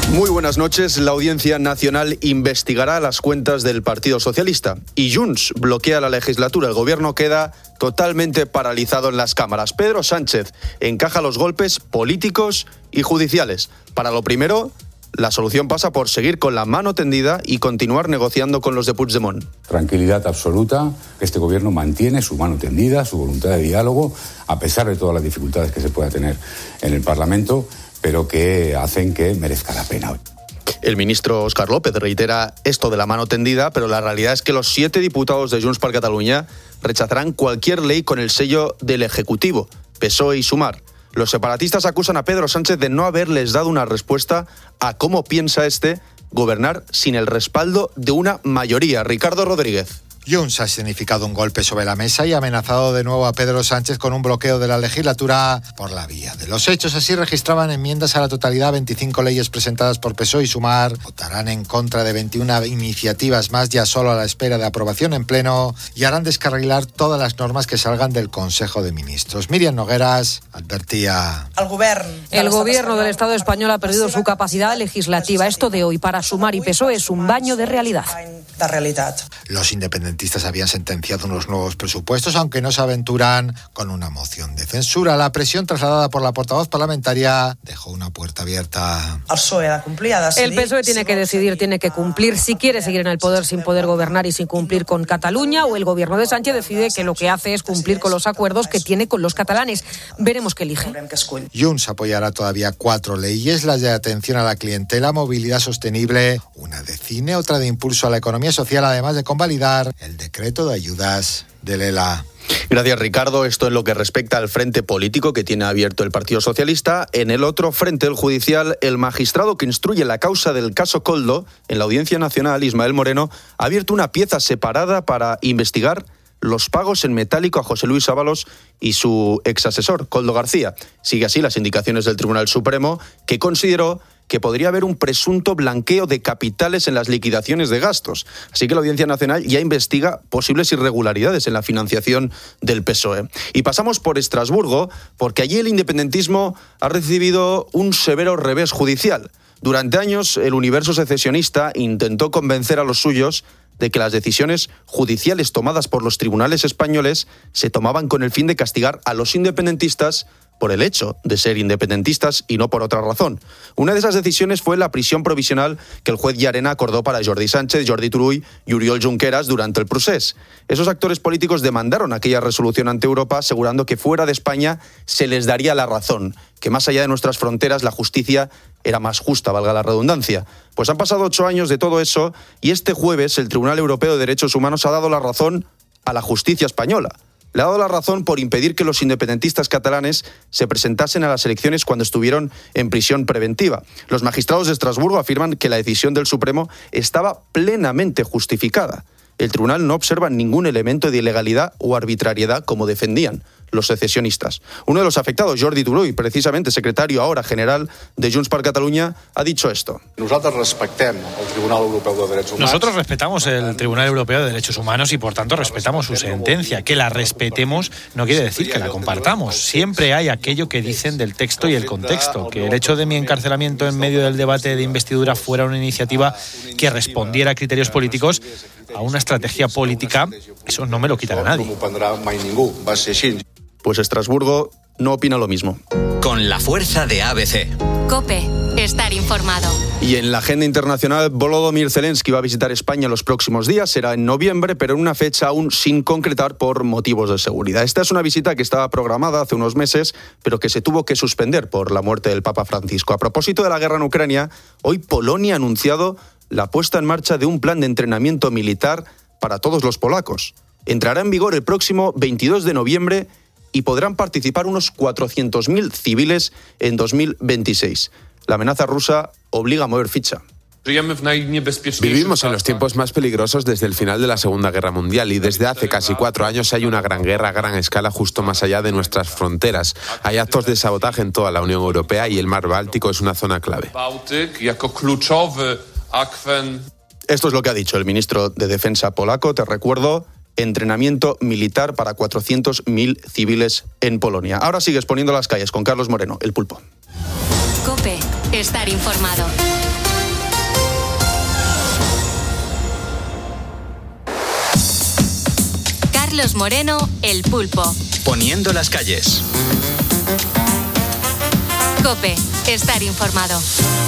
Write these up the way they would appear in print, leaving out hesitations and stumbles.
Muy buenas noches. La Audiencia Nacional investigará las cuentas del Partido Socialista y Junts bloquea la legislatura. El gobierno queda totalmente paralizado en las cámaras. Pedro Sánchez encaja los golpes políticos y judiciales. Para lo primero, la solución pasa por seguir con la mano tendida y continuar negociando con los de Puigdemont. Tranquilidad absoluta. Este gobierno mantiene su mano tendida, su voluntad de diálogo, a pesar de todas las dificultades que se pueda tener en el Parlamento, pero que hacen que merezca la pena. El ministro Óscar López reitera esto de la mano tendida, pero la realidad es que los 7 diputados de Junts per Catalunya rechazarán cualquier ley con el sello del Ejecutivo, PSOE y Sumar. Los separatistas acusan a Pedro Sánchez de no haberles dado una respuesta a cómo piensa gobernar sin el respaldo de una mayoría. Ricardo Rodríguez. Junts ha significado un golpe sobre la mesa y ha amenazado de nuevo a Pedro Sánchez con un bloqueo de la legislatura por la vía de los hechos. Así registraban enmiendas a la totalidad 25 leyes presentadas por PSOE y Sumar. Votarán en contra de 21 iniciativas más, ya solo a la espera de aprobación en pleno, y harán descarrilar todas las normas que salgan del Consejo de Ministros. Míriam Nogueras advertía. El gobierno del Estado español ha perdido su capacidad legislativa. Esto de hoy para Sumar y PSOE es un baño de realidad. Los independentistas habían sentenciado unos nuevos presupuestos, aunque no se aventuran con una moción de censura. La presión trasladada por la portavoz parlamentaria dejó una puerta abierta. El PSOE tiene que decidir, tiene que cumplir si quiere seguir en el poder sin poder gobernar y sin cumplir con Cataluña, o el gobierno de Sánchez decide que lo que hace es cumplir con los acuerdos que tiene con los catalanes. Veremos qué elige. Junts apoyará todavía 4 leyes, las de atención a la clientela, movilidad sostenible, una de cine, otra de impulso a la economía social, además de convalidar el decreto de ayudas del ELA. Gracias, Ricardo. Esto en lo que respecta al frente político que tiene abierto el Partido Socialista. En el otro frente, el judicial, el magistrado que instruye la causa del caso Koldo en la Audiencia Nacional, Ismael Moreno, ha abierto una pieza separada para investigar los pagos en metálico a José Luis Ábalos y su exasesor, Koldo García. Sigue así las indicaciones del Tribunal Supremo, que consideró que podría haber un presunto blanqueo de capitales en las liquidaciones de gastos. Así que la Audiencia Nacional ya investiga posibles irregularidades en la financiación del PSOE. Y pasamos por Estrasburgo, porque allí el independentismo ha recibido un severo revés judicial. Durante años, el universo secesionista intentó convencer a los suyos de que las decisiones judiciales tomadas por los tribunales españoles se tomaban con el fin de castigar a los independentistas por el hecho de ser independentistas y no por otra razón. Una de esas decisiones fue la prisión provisional que el juez Llarena acordó para Jordi Sánchez, Jordi Turull y Oriol Junqueras durante el procés. Esos actores políticos demandaron aquella resolución ante Europa, asegurando que fuera de España se les daría la razón, que más allá de nuestras fronteras la justicia era más justa, valga la redundancia. Pues han pasado 8 años de todo eso y este jueves el Tribunal Europeo de Derechos Humanos ha dado la razón a la justicia española. Le ha dado la razón por impedir que los independentistas catalanes se presentasen a las elecciones cuando estuvieron en prisión preventiva. Los magistrados de Estrasburgo afirman que la decisión del Supremo estaba plenamente justificada. El tribunal no observa ningún elemento de ilegalidad o arbitrariedad como defendían los secesionistas. Uno de los afectados, Jordi Turull, precisamente secretario ahora general de Junts per Catalunya, ha dicho esto. Nosotros respetamos el Tribunal Europeo de Derechos Humanos y por tanto respetamos su sentencia. Que la respetemos no quiere decir que la compartamos. Siempre hay aquello que dicen del texto y el contexto. Que el hecho de mi encarcelamiento en medio del debate de investidura fuera una iniciativa que respondiera a criterios políticos, a una estrategia política, eso no me lo quitará nadie. Pues Estrasburgo no opina lo mismo. Con la fuerza de ABC. COPE. Estar informado. Y en la agenda internacional, Volodymyr Zelensky va a visitar España los próximos días. Será en noviembre, pero en una fecha aún sin concretar por motivos de seguridad. Esta es una visita que estaba programada hace unos meses, pero que se tuvo que suspender por la muerte del Papa Francisco. A propósito de la guerra en Ucrania, hoy Polonia ha anunciado la puesta en marcha de un plan de entrenamiento militar para todos los polacos. Entrará en vigor el próximo 22 de noviembre y podrán participar unos 400.000 civiles en 2026. La amenaza rusa obliga a mover ficha. Vivimos en los tiempos más peligrosos desde el final de la Segunda Guerra Mundial y desde hace casi 4 años hay una gran guerra a gran escala justo más allá de nuestras fronteras. Hay actos de sabotaje en toda la Unión Europea y el mar Báltico es una zona clave. Esto es lo que ha dicho el ministro de Defensa polaco. Te recuerdo, entrenamiento militar para 400.000 civiles en Polonia. Ahora sigues poniendo las calles con Carlos Moreno, el Pulpo. COPE. estar informado. Carlos Moreno, El Pulpo. Poniendo las calles. COPE, estar informado.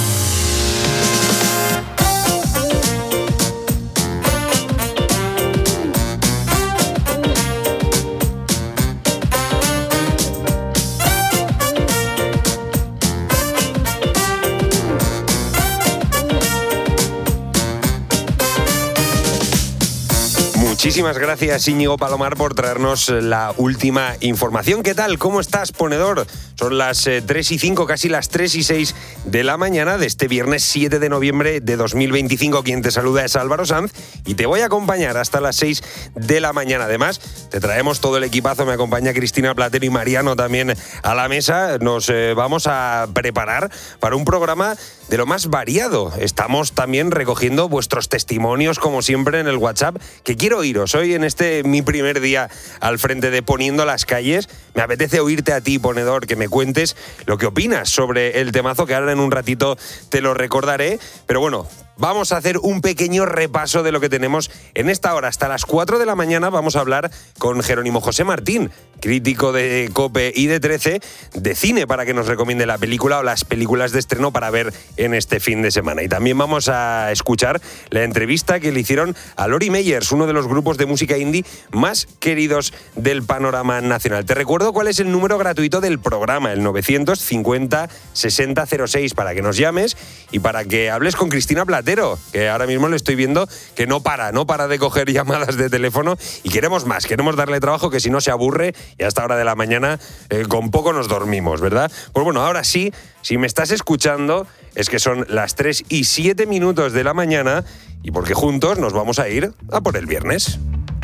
Muchísimas gracias, Íñigo Palomar, por traernos la última información. ¿Qué tal? ¿Cómo estás, ponedor? Son las 3:05, casi las 3:06 de la mañana de este viernes 7 de noviembre de 2025. Quien te saluda es Álvaro Sanz y te voy a acompañar hasta las 6 de la mañana. Además, te traemos todo el equipazo. Me acompaña Cristina Platero y Mariano también a la mesa. Nos vamos a preparar para un programa de lo más variado. Estamos también recogiendo vuestros testimonios, como siempre, en el WhatsApp, que quiero oíros. Hoy, en mi primer día al frente de Poniendo las Calles, me apetece oírte a ti, ponedor, que me cuentes lo que opinas sobre el temazo, que ahora en un ratito te lo recordaré. Pero bueno, vamos a hacer un pequeño repaso de lo que tenemos en esta hora. Hasta las 4 de la mañana vamos a hablar con Jerónimo José Martín, crítico de COPE y de 13, de cine, para que nos recomiende la película o las películas de estreno para ver en este fin de semana. Y también vamos a escuchar la entrevista que le hicieron a Lori Meyers, uno de los grupos de música indie más queridos del panorama nacional. Te recuerdo cuál es el número gratuito del programa, el 950-6006, para que nos llames y para que hables con Cristina Platero, que ahora mismo le estoy viendo que no para de coger llamadas de teléfono, y queremos más, queremos darle trabajo, que si no se aburre y a esta hora de la mañana con poco nos dormimos, ¿verdad? Pues bueno, ahora sí, si me estás escuchando, es que son las 3:07 de la mañana, y porque juntos nos vamos a ir a por el viernes.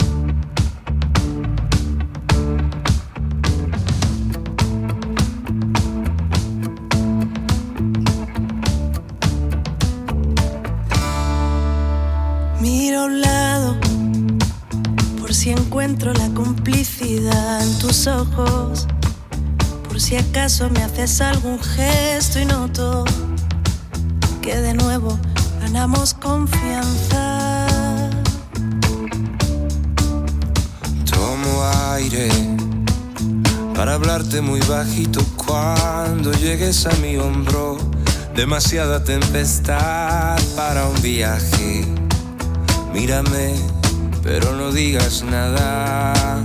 Miro a un lado por si encuentro la complicidad en tus ojos, por si acaso me haces algún gesto y noto que de nuevo ganamos confianza. Tomo aire para hablarte muy bajito cuando llegues a mi hombro. Demasiada tempestad para un viaje. Mírame, pero no digas nada.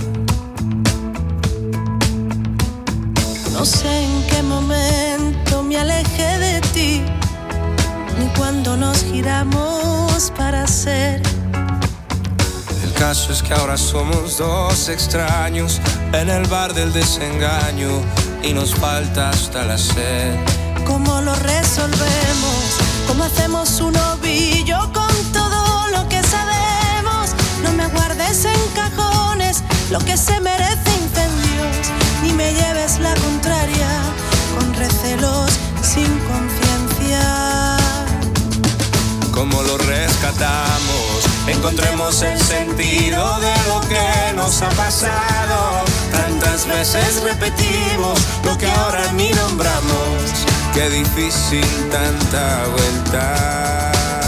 No sé en qué momento me alejé de ti, ni cuando nos giramos para ser. El caso es que ahora somos dos extraños en el bar del desengaño y nos falta hasta la sed. ¿Cómo lo resolvemos? ¿Cómo hacemos un ovillo con todo lo que sabemos? No me guardes en cajones lo que se merece incendios, ni me lleves la contraria con recelos sin conciencia. ¿Cómo lo rescatamos? Encontremos el sentido de lo que nos ha pasado. Tantas veces repetimos lo que ahora ni nombramos. Qué difícil tanta vuelta.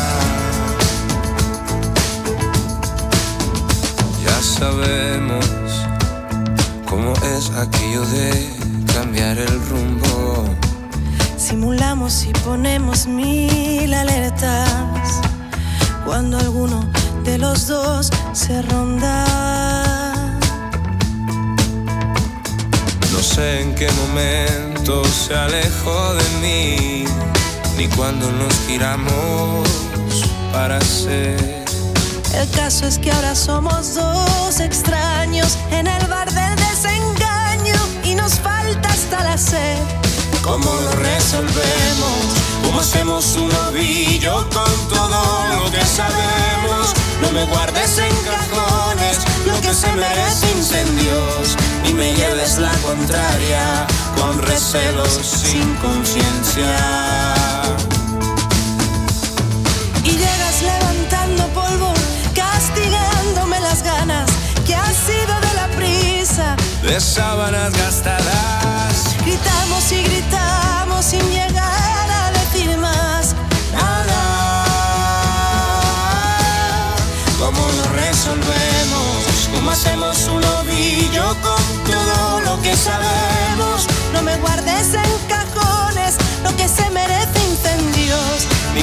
Ya sabemos cómo es aquello de cambiar el rumbo. Simulamos y ponemos 1000 alertas cuando alguno de los dos se ronda. No sé en qué momento se alejó de mí, ni cuando nos giramos para ser. El caso es que ahora somos dos extraños en el bar del desengaño y nos falta hasta la sed. ¿Cómo lo resolvemos? ¿Cómo hacemos un ovillo con todo lo que sabemos? No me guardes en cajones lo que se merece incendios, ni me lleves la contraria con recelos sin conciencia. Y llegas levantando polvo, castigándome las ganas que ha sido de la prisa, de sábanas gastadas. Gritamos y gritamos sin llegar a decir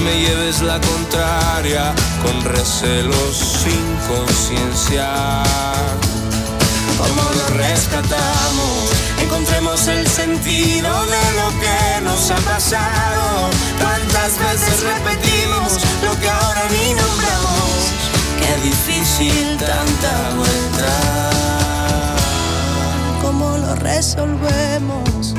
me lleves la contraria con recelos sin conciencia. ¿Cómo lo rescatamos? Encontremos el sentido de lo que nos ha pasado. ¿Cuántas veces repetimos lo que ahora ni nombramos? Qué difícil tanta vuelta. ¿Cómo lo resolvemos?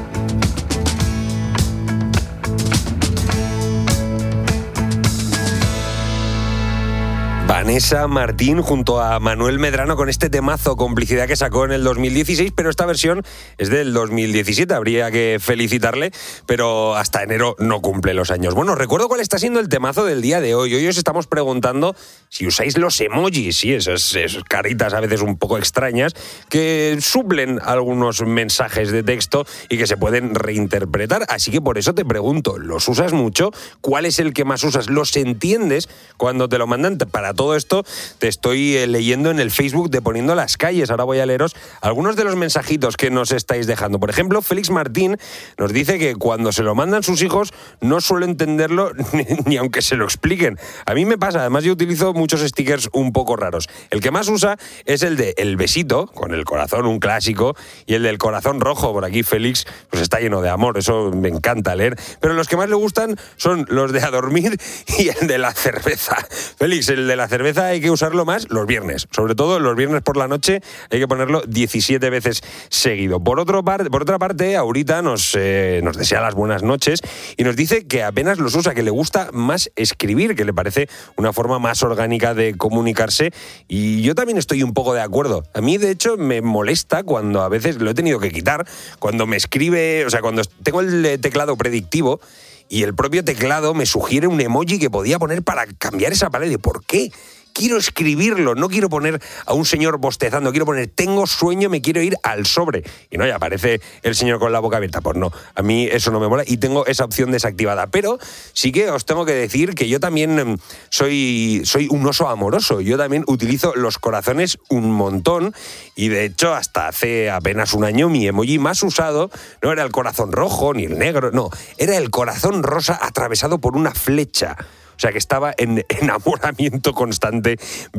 Vanessa Martín junto a Manuel Medrano con este temazo Complicidad que sacó en el 2016, pero esta versión es del 2017, habría que felicitarle, pero hasta enero no cumple los años. Bueno, recuerdo cuál está siendo el temazo del día de hoy. Hoy os estamos preguntando si usáis los emojis, sí, esas caritas a veces un poco extrañas que suplen algunos mensajes de texto y que se pueden reinterpretar. Así que por eso te pregunto, ¿los usas mucho? ¿Cuál es el que más usas? ¿Los entiendes cuando te lo mandan? Para todo esto te estoy leyendo en el Facebook de Poniendo las Calles. Ahora voy a leeros algunos de los mensajitos que nos estáis dejando. Por ejemplo, Félix Martín nos dice que cuando se lo mandan sus hijos no suele entenderlo ni aunque se lo expliquen. A mí me pasa, además yo utilizo muchos stickers un poco raros. El que más usa es el de el besito, con el corazón, un clásico, y el del corazón rojo. Por aquí Félix pues está lleno de amor, eso me encanta leer. Pero los que más le gustan son los de a dormir y el de la cerveza. Félix, el de la cerveza hay que usarlo más los viernes, sobre todo los viernes por la noche hay que ponerlo 17 veces seguido. Por otra parte, Aurita nos desea las buenas noches y nos dice que apenas los usa, que le gusta más escribir, que le parece una forma más orgánica de comunicarse, y yo también estoy un poco de acuerdo. A mí, de hecho, me molesta cuando a veces lo he tenido que quitar, cuando me escribe, o sea, cuando tengo el teclado predictivo y el propio teclado me sugiere un emoji que podía poner para cambiar esa palabra. ¿Por qué? Quiero escribirlo, no quiero poner a un señor bostezando, quiero poner tengo sueño, me quiero ir al sobre. Y no, ya aparece el señor con la boca abierta. Pues no, a mí eso no me mola y tengo esa opción desactivada. Pero sí que os tengo que decir que yo también soy un oso amoroso. Yo también utilizo los corazones un montón y de hecho hasta hace apenas un año mi emoji más usado no era el corazón rojo ni el negro, no, era el corazón rosa atravesado por una flecha. O sea que estaba en enamoramiento constante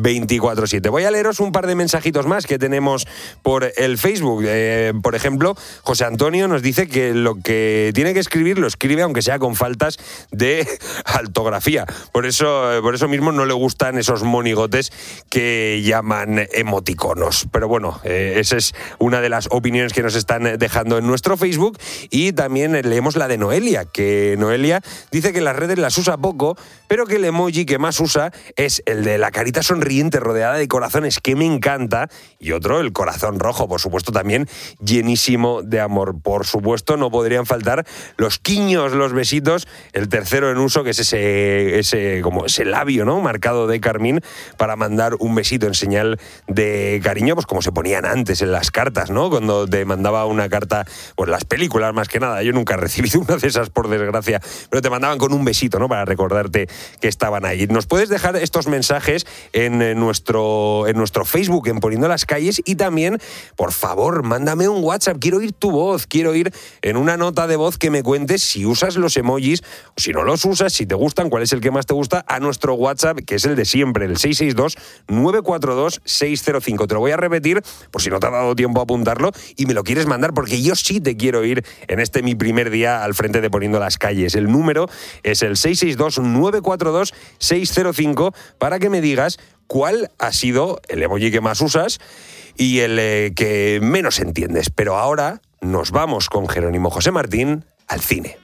24/7. Voy a leeros un par de mensajitos más que tenemos por el Facebook. Por ejemplo, José Antonio nos dice que lo que tiene que escribir lo escribe aunque sea con faltas de ortografía. Por eso mismo no le gustan esos monigotes que llaman emoticonos. Pero bueno, esa es una de las opiniones que nos están dejando en nuestro Facebook. Y también leemos la de Noelia, que Noelia dice que las redes las usa poco, pero que el emoji que más usa es el de la carita sonriente rodeada de corazones, que me encanta, y otro, el corazón rojo, por supuesto, también llenísimo de amor. Por supuesto, no podrían faltar los quiños, los besitos, el tercero en uso, que es ese labio, ¿no?, marcado de carmín, para mandar un besito en señal de cariño, pues como se ponían antes en las cartas, ¿no?, cuando te mandaba una carta, pues las películas más que nada. Yo nunca he recibido una de esas, por desgracia, pero te mandaban con un besito, ¿no?, para recordarte que estaban ahí. Nos puedes dejar estos mensajes en nuestro Facebook, en Poniendo las Calles, y también, por favor, mándame un WhatsApp. Quiero oír tu voz, quiero oír en una nota de voz que me cuentes si usas los emojis o si no los usas, si te gustan, cuál es el que más te gusta, a nuestro WhatsApp, que es el de siempre, el 662-942-605. Te lo voy a repetir por si no te ha dado tiempo a apuntarlo y me lo quieres mandar, porque yo sí te quiero oír en este mi primer día al frente de Poniendo las Calles. El número es el 662-942-605 para que me digas cuál ha sido el emoji que más usas y el que menos entiendes. Pero ahora nos vamos con Jerónimo José Martín al cine.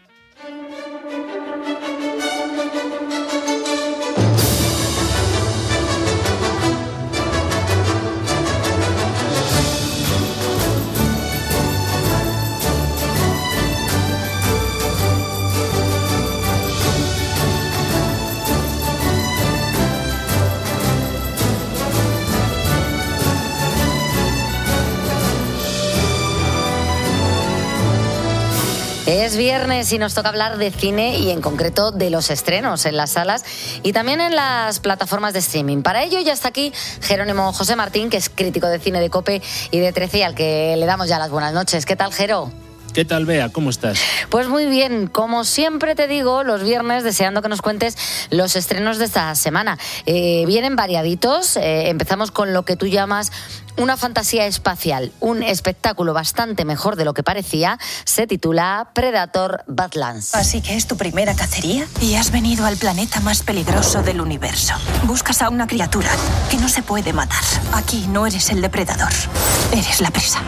Es viernes y nos toca hablar de cine y en concreto de los estrenos en las salas y también en las plataformas de streaming. Para ello ya está aquí Jerónimo José Martín, que es crítico de cine de COPE y de 13 y al que le damos ya las buenas noches. ¿Qué tal, Jero? ¿Qué tal, Bea? ¿Cómo estás? Pues muy bien, como siempre te digo, los viernes deseando que nos cuentes los estrenos de esta semana. Vienen variaditos, empezamos con lo que tú llamas una fantasía espacial, un espectáculo bastante mejor de lo que parecía, se titula Predator Badlands. Así que es tu primera cacería y has venido al planeta más peligroso del universo. Buscas a una criatura que no se puede matar. Aquí no eres el depredador, eres la presa.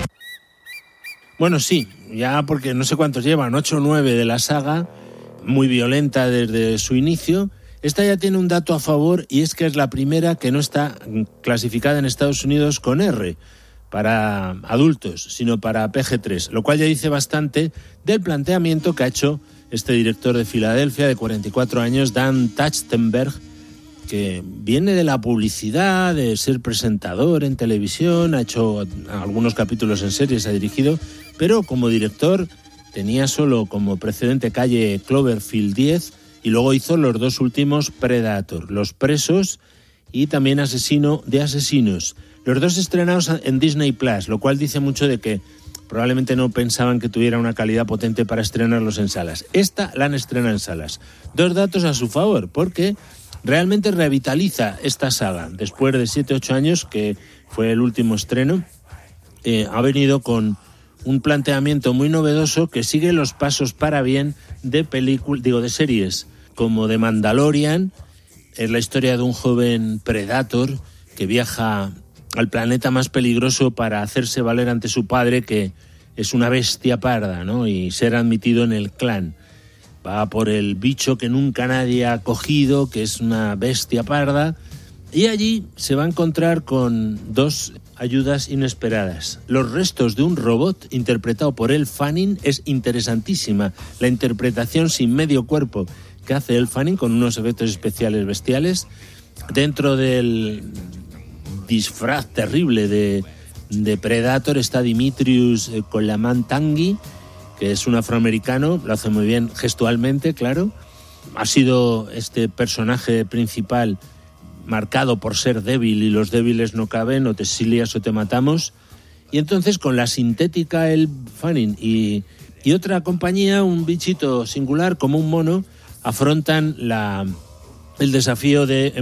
Bueno, sí, ya porque no sé cuántos llevan, 8 o 9 de la saga, muy violenta desde su inicio. Esta ya tiene un dato a favor y es que es la primera que no está clasificada en Estados Unidos con R para adultos, sino para PG-13, lo cual ya dice bastante del planteamiento que ha hecho este director de Filadelfia de 44 años, Dan Trachtenberg, que viene de la publicidad, de ser presentador en televisión, ha hecho algunos capítulos en series, ha dirigido, pero como director tenía solo como precedente Calle Cloverfield 10 y luego hizo los 2 últimos Predator, Los Presos y también Asesino de Asesinos. Los 2 estrenados en Disney Plus, lo cual dice mucho de que probablemente no pensaban que tuviera una calidad potente para estrenarlos en salas. Esta la han estrenado en salas. 2 datos a su favor, porque realmente revitaliza esta saga. Después de 7-8 años, que fue el último estreno, ha venido con un planteamiento muy novedoso que sigue los pasos para bien de de series como The Mandalorian. Es la historia de un joven Predator que viaja al planeta más peligroso para hacerse valer ante su padre, que es una bestia parda, ¿no? Y ser admitido en el clan. Va por el bicho que nunca nadie ha cogido, que es una bestia parda, y allí se va a encontrar con 2 ayudas inesperadas. Los restos de un robot interpretado por Elle Fanning. Es interesantísima la interpretación sin medio cuerpo que hace Elle Fanning, con unos efectos especiales bestiales. Dentro del disfraz terrible de Predator está Dimitrius Colaman-Tanguy, que es un afroamericano, lo hace muy bien gestualmente, claro. Ha sido este personaje principal marcado por ser débil y los débiles no caben, o te exilias o te matamos. Y entonces con la sintética Elle Fanning y otra compañía, un bichito singular como un mono, afrontan el desafío de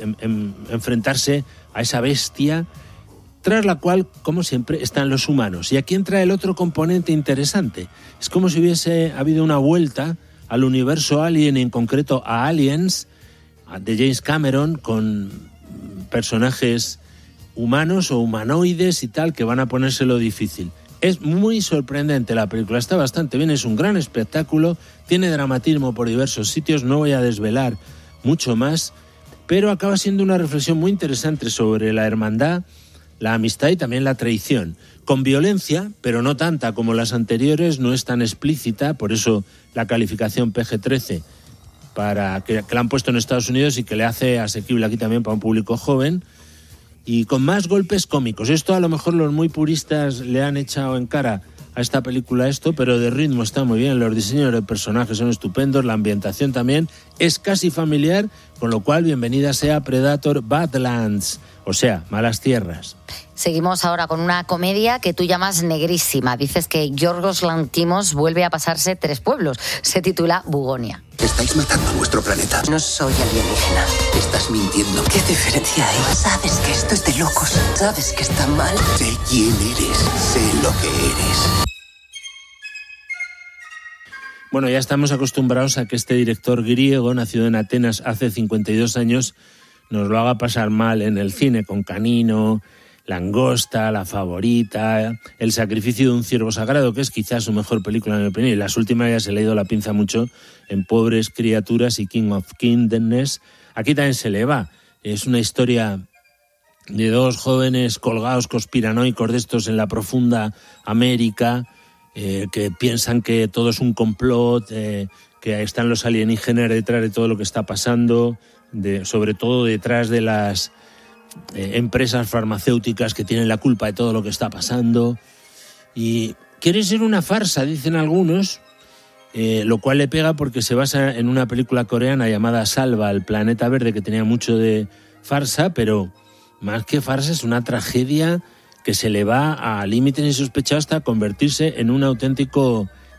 enfrentarse a esa bestia, tras la cual, como siempre, están los humanos. Y aquí entra el otro componente interesante. Es como si hubiese habido una vuelta al universo Alien, en concreto a Aliens, de James Cameron, con personajes humanos o humanoides y tal, que van a ponérselo difícil. Es muy sorprendente la película, está bastante bien, es un gran espectáculo, tiene dramatismo por diversos sitios, no voy a desvelar mucho más, pero acaba siendo una reflexión muy interesante sobre la hermandad, la amistad y también la traición, con violencia, pero no tanta como las anteriores, no es tan explícita, por eso la calificación PG-13, que la han puesto en Estados Unidos y que le hace asequible aquí también para un público joven, y con más golpes cómicos. Esto a lo mejor los muy puristas le han echado en cara a esta película pero de ritmo está muy bien, los diseños de personajes son estupendos, la ambientación también es casi familiar, con lo cual bienvenida sea Predator Badlands, o sea, Malas Tierras. Seguimos ahora con una comedia que tú llamas negrísima. Dices que Yorgos Lanthimos vuelve a pasarse 3 pueblos. Se titula Bugonia. Estáis matando nuestro planeta. No soy alienígena. Estás mintiendo. ¿Qué diferencia hay? Sabes que esto es de locos. Sabes que está mal. Sé quién eres. Sé lo que eres. Bueno, ya estamos acostumbrados a que este director griego, nacido en Atenas hace 52 años, nos lo haga pasar mal en el cine con Canino, Langosta, La Favorita, El sacrificio de un ciervo sagrado, que es quizás su mejor película en mi opinión. Y las últimas ya se le ha ido la pinza mucho en Pobres Criaturas y King of Kindness. Aquí también se le va. Es una historia de 2 jóvenes colgados conspiranoicos de estos en la profunda América, que piensan que todo es un complot, que están los alienígenas detrás de todo lo que está pasando, sobre todo detrás de las empresas farmacéuticas que tienen la culpa de todo lo que está pasando. Y quiere ser una farsa, dicen algunos, lo cual le pega porque se basa en una película coreana llamada Salva, el planeta verde, que tenía mucho de farsa, pero más que farsa es una tragedia que se le va a límites insospechados hasta convertirse en un auténtico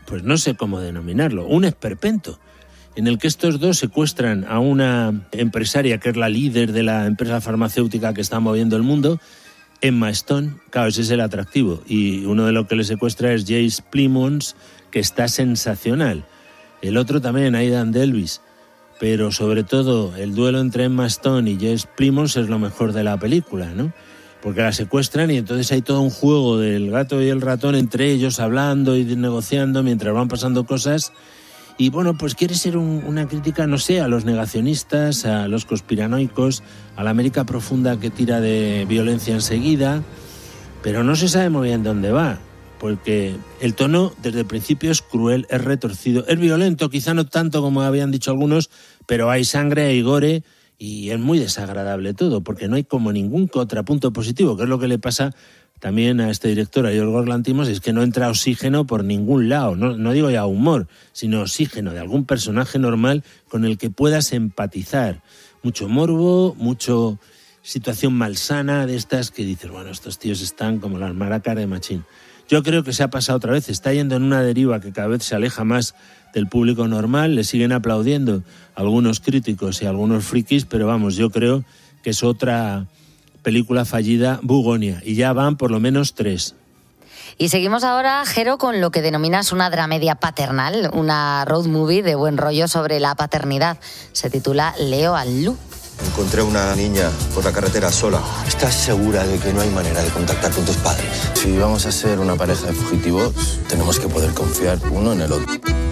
pues no sé cómo denominarlo, un esperpento, en el que estos dos secuestran a una empresaria que es la líder de la empresa farmacéutica que está moviendo el mundo, Emma Stone. Claro, ese es el atractivo. Y uno de los que le secuestra es Jace Plemons, que está sensacional. El otro también, Aidan Delvis. Pero sobre todo, el duelo entre Emma Stone y Jace Plemons es lo mejor de la película, ¿no? Porque la secuestran y entonces hay todo un juego del gato y el ratón entre ellos, hablando y negociando mientras van pasando cosas. Y bueno, pues quiere ser una crítica, no sé, a los negacionistas, a los conspiranoicos, a la América profunda que tira de violencia enseguida, pero no se sabe muy bien dónde va, porque el tono desde el principio es cruel, es retorcido, es violento, quizá no tanto como habían dicho algunos, pero hay sangre, hay gore y es muy desagradable todo, porque no hay como ningún contrapunto positivo, que es lo que le pasa también a este director, a Yorgos Lanthimos, es que no entra oxígeno por ningún lado, no digo ya humor, sino oxígeno de algún personaje normal con el que puedas empatizar. Mucho morbo, mucho situación malsana de estas que dices, bueno, estos tíos están como las maracas de Machín. Yo creo que se ha pasado otra vez, está yendo en una deriva que cada vez se aleja más del público normal, le siguen aplaudiendo algunos críticos y algunos frikis, pero vamos, yo creo que es otra película fallida, Bugonia, y ya van por lo menos 3. Y seguimos ahora, Jero, con lo que denominas una dramedia paternal, una road movie de buen rollo sobre la paternidad. Se titula Leo and Lu. Encontré una niña por la carretera sola. ¿Estás segura de que no hay manera de contactar con tus padres? Si vamos a ser una pareja de fugitivos, tenemos que poder confiar uno en el otro.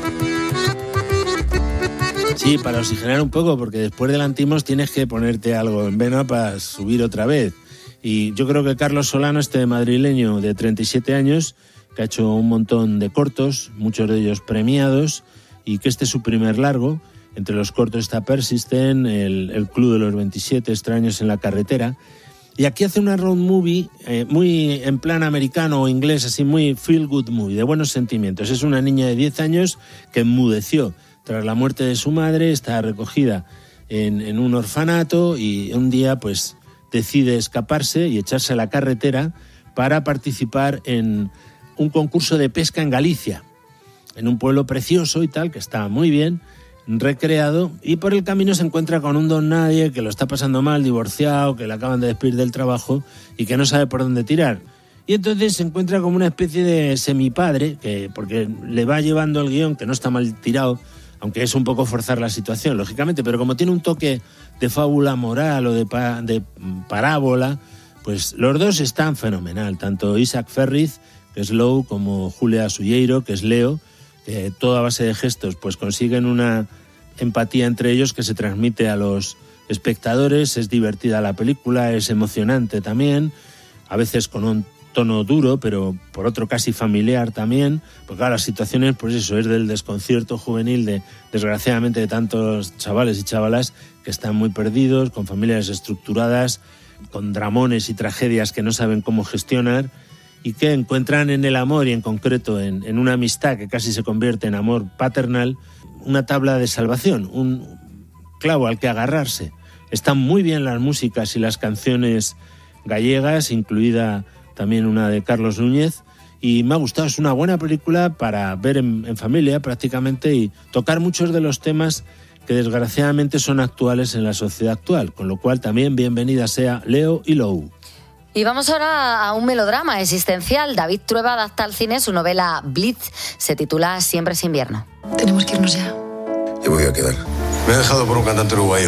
Sí, para oxigenar un poco, porque después de Lanthimos tienes que ponerte algo en vena para subir otra vez. Y yo creo que Carlos Solano, este madrileño de 37 años, que ha hecho un montón de cortos, muchos de ellos premiados, y que este es su primer largo. Entre los cortos está Persisten, el Club de los 27 extraños en la carretera. Y aquí hace una road movie muy en plan americano o inglés, así muy feel good movie, de buenos sentimientos. Es una niña de 10 años que enmudeció tras la muerte de su madre, está recogida en un orfanato y un día pues decide escaparse y echarse a la carretera para participar en un concurso de pesca en Galicia, en un pueblo precioso y tal, que está muy bien recreado, y por el camino se encuentra con un don nadie que lo está pasando mal, divorciado, que le acaban de despedir del trabajo y que no sabe por dónde tirar. Y entonces se encuentra como una especie de semipadre, porque le va llevando el guión, que no está mal tirado, aunque es un poco forzar la situación, lógicamente, pero como tiene un toque de fábula moral o de parábola, pues los dos están fenomenal, tanto Isaac Ferriz, que es Lou, como Julia Suyeiro, que es Leo, que toda base de gestos pues consiguen una empatía entre ellos que se transmite a los espectadores. Es divertida la película, es emocionante también, a veces con un tono duro, pero por otro casi familiar también, porque claro, las situaciones, pues eso, es del desconcierto juvenil desgraciadamente de tantos chavales y chavalas que están muy perdidos, con familias estructuradas, con dramones y tragedias que no saben cómo gestionar y que encuentran en el amor y en concreto en una amistad que casi se convierte en amor paternal, una tabla de salvación, un clavo al que agarrarse. Están muy bien las músicas y las canciones gallegas, incluida también una de Carlos Núñez, y me ha gustado. Es una buena película para ver en familia prácticamente y tocar muchos de los temas que desgraciadamente son actuales en la sociedad actual, con lo cual también bienvenida sea Leo y Lou. Y vamos ahora a un melodrama existencial. David Trueba adapta al cine su novela Blitz, se titula Siempre es invierno. Tenemos que irnos ya. Yo voy a quedar. Me he dejado por un cantante uruguayo.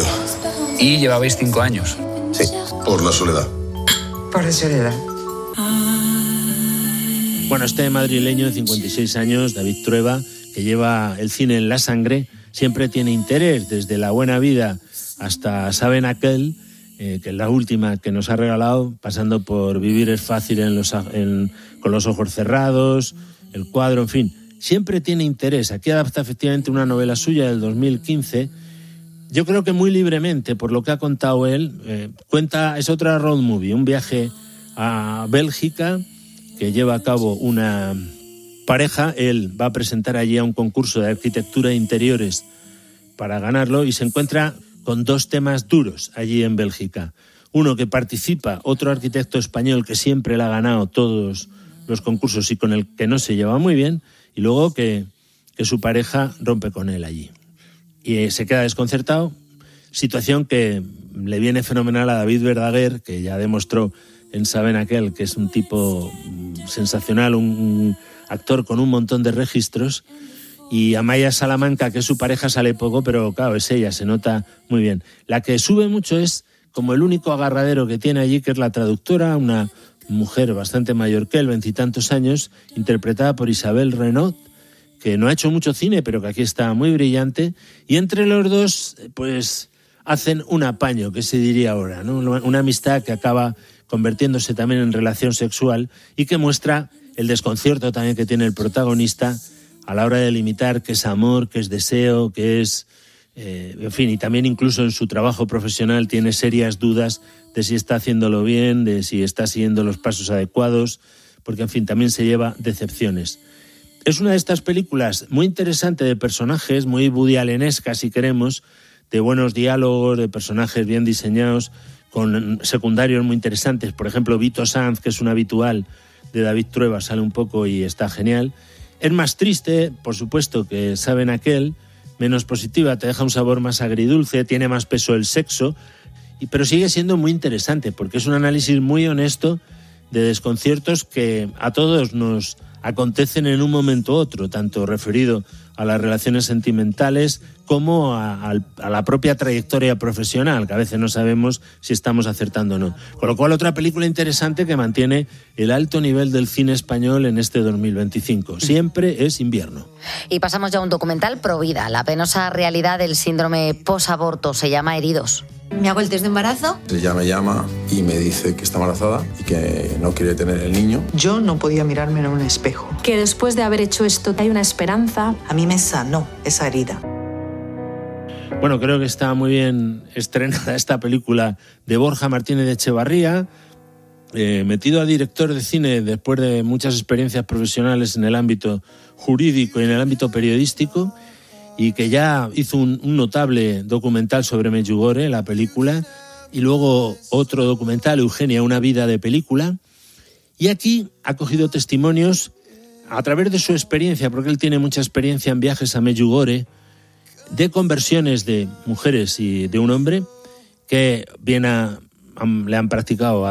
¿Y llevabais 5 años? Sí, por la soledad. Por la soledad. Bueno, este madrileño de 56 años, David Trueba, que lleva el cine en la sangre, siempre tiene interés, desde La buena vida hasta Saben aquel, que es la última que nos ha regalado, pasando por Vivir es fácil con los ojos cerrados, El cuadro, en fin. Siempre tiene interés. Aquí adapta efectivamente una novela suya del 2015. Yo creo que muy libremente, por lo que ha contado él, es otra road movie, un viaje a Bélgica que lleva a cabo una pareja. Él va a presentar allí a un concurso de arquitectura de interiores para ganarlo y se encuentra con 2 temas duros allí en Bélgica. Uno, que participa otro arquitecto español que siempre le ha ganado todos los concursos y con el que no se lleva muy bien, y luego que que su pareja rompe con él allí. Y se queda desconcertado, situación que le viene fenomenal a David Verdaguer, que ya demostró en Saben Aquel, que es un tipo sensacional, un actor con un montón de registros, y Amaya Salamanca, que es su pareja, sale poco, pero claro, es ella, se nota muy bien. La que sube mucho es como el único agarradero que tiene allí, que es la traductora, una mujer bastante mayor que él, 20 y tantos años, interpretada por Isabel Renaud, que no ha hecho mucho cine, pero que aquí está muy brillante, y entre los dos, pues, hacen un apaño, que se diría ahora, ¿no? Una amistad que acaba convirtiéndose también en relación sexual y que muestra el desconcierto también que tiene el protagonista a la hora de delimitar qué es amor, qué es deseo, qué es... en fin, y también incluso en su trabajo profesional tiene serias dudas de si está haciéndolo bien, de si está siguiendo los pasos adecuados, porque, en fin, también se lleva decepciones. Es una de estas películas muy interesante de personajes, muy Woody Allenesca, si queremos, de buenos diálogos, de personajes bien diseñados, con secundarios muy interesantes. Por ejemplo, Vito Sanz, que es un habitual de David Trueba, sale un poco y está genial. Es más triste, por supuesto, que Saben Aquel, menos positiva, te deja un sabor más agridulce, tiene más peso el sexo, pero sigue siendo muy interesante porque es un análisis muy honesto de desconciertos que a todos nos acontecen en un momento u otro, tanto referido a las relaciones sentimentales como a la propia trayectoria profesional, que a veces no sabemos si estamos acertando o no. Con lo cual, otra película interesante que mantiene el alto nivel del cine español en este 2025. Siempre es invierno. Y pasamos ya a un documental pro vida, la penosa realidad del síndrome posaborto, se llama Heridos. Me hago el test de embarazo. Ella me llama y me dice que está embarazada y que no quiere tener el niño. Yo no podía mirarme en un espejo. Que después de haber hecho esto hay una esperanza. A mí me sanó esa herida. Bueno, creo que está muy bien estrenada esta película de Borja Martínez de Echevarría, metido a director de cine después de muchas experiencias profesionales en el ámbito jurídico y en el ámbito periodístico, y que ya hizo un notable documental sobre Medjugorje, la película, y luego otro documental, Eugenia, una vida de película. Y aquí ha cogido testimonios a través de su experiencia, porque él tiene mucha experiencia en viajes a Medjugorje, de conversiones de mujeres y de un hombre que bien le han practicado,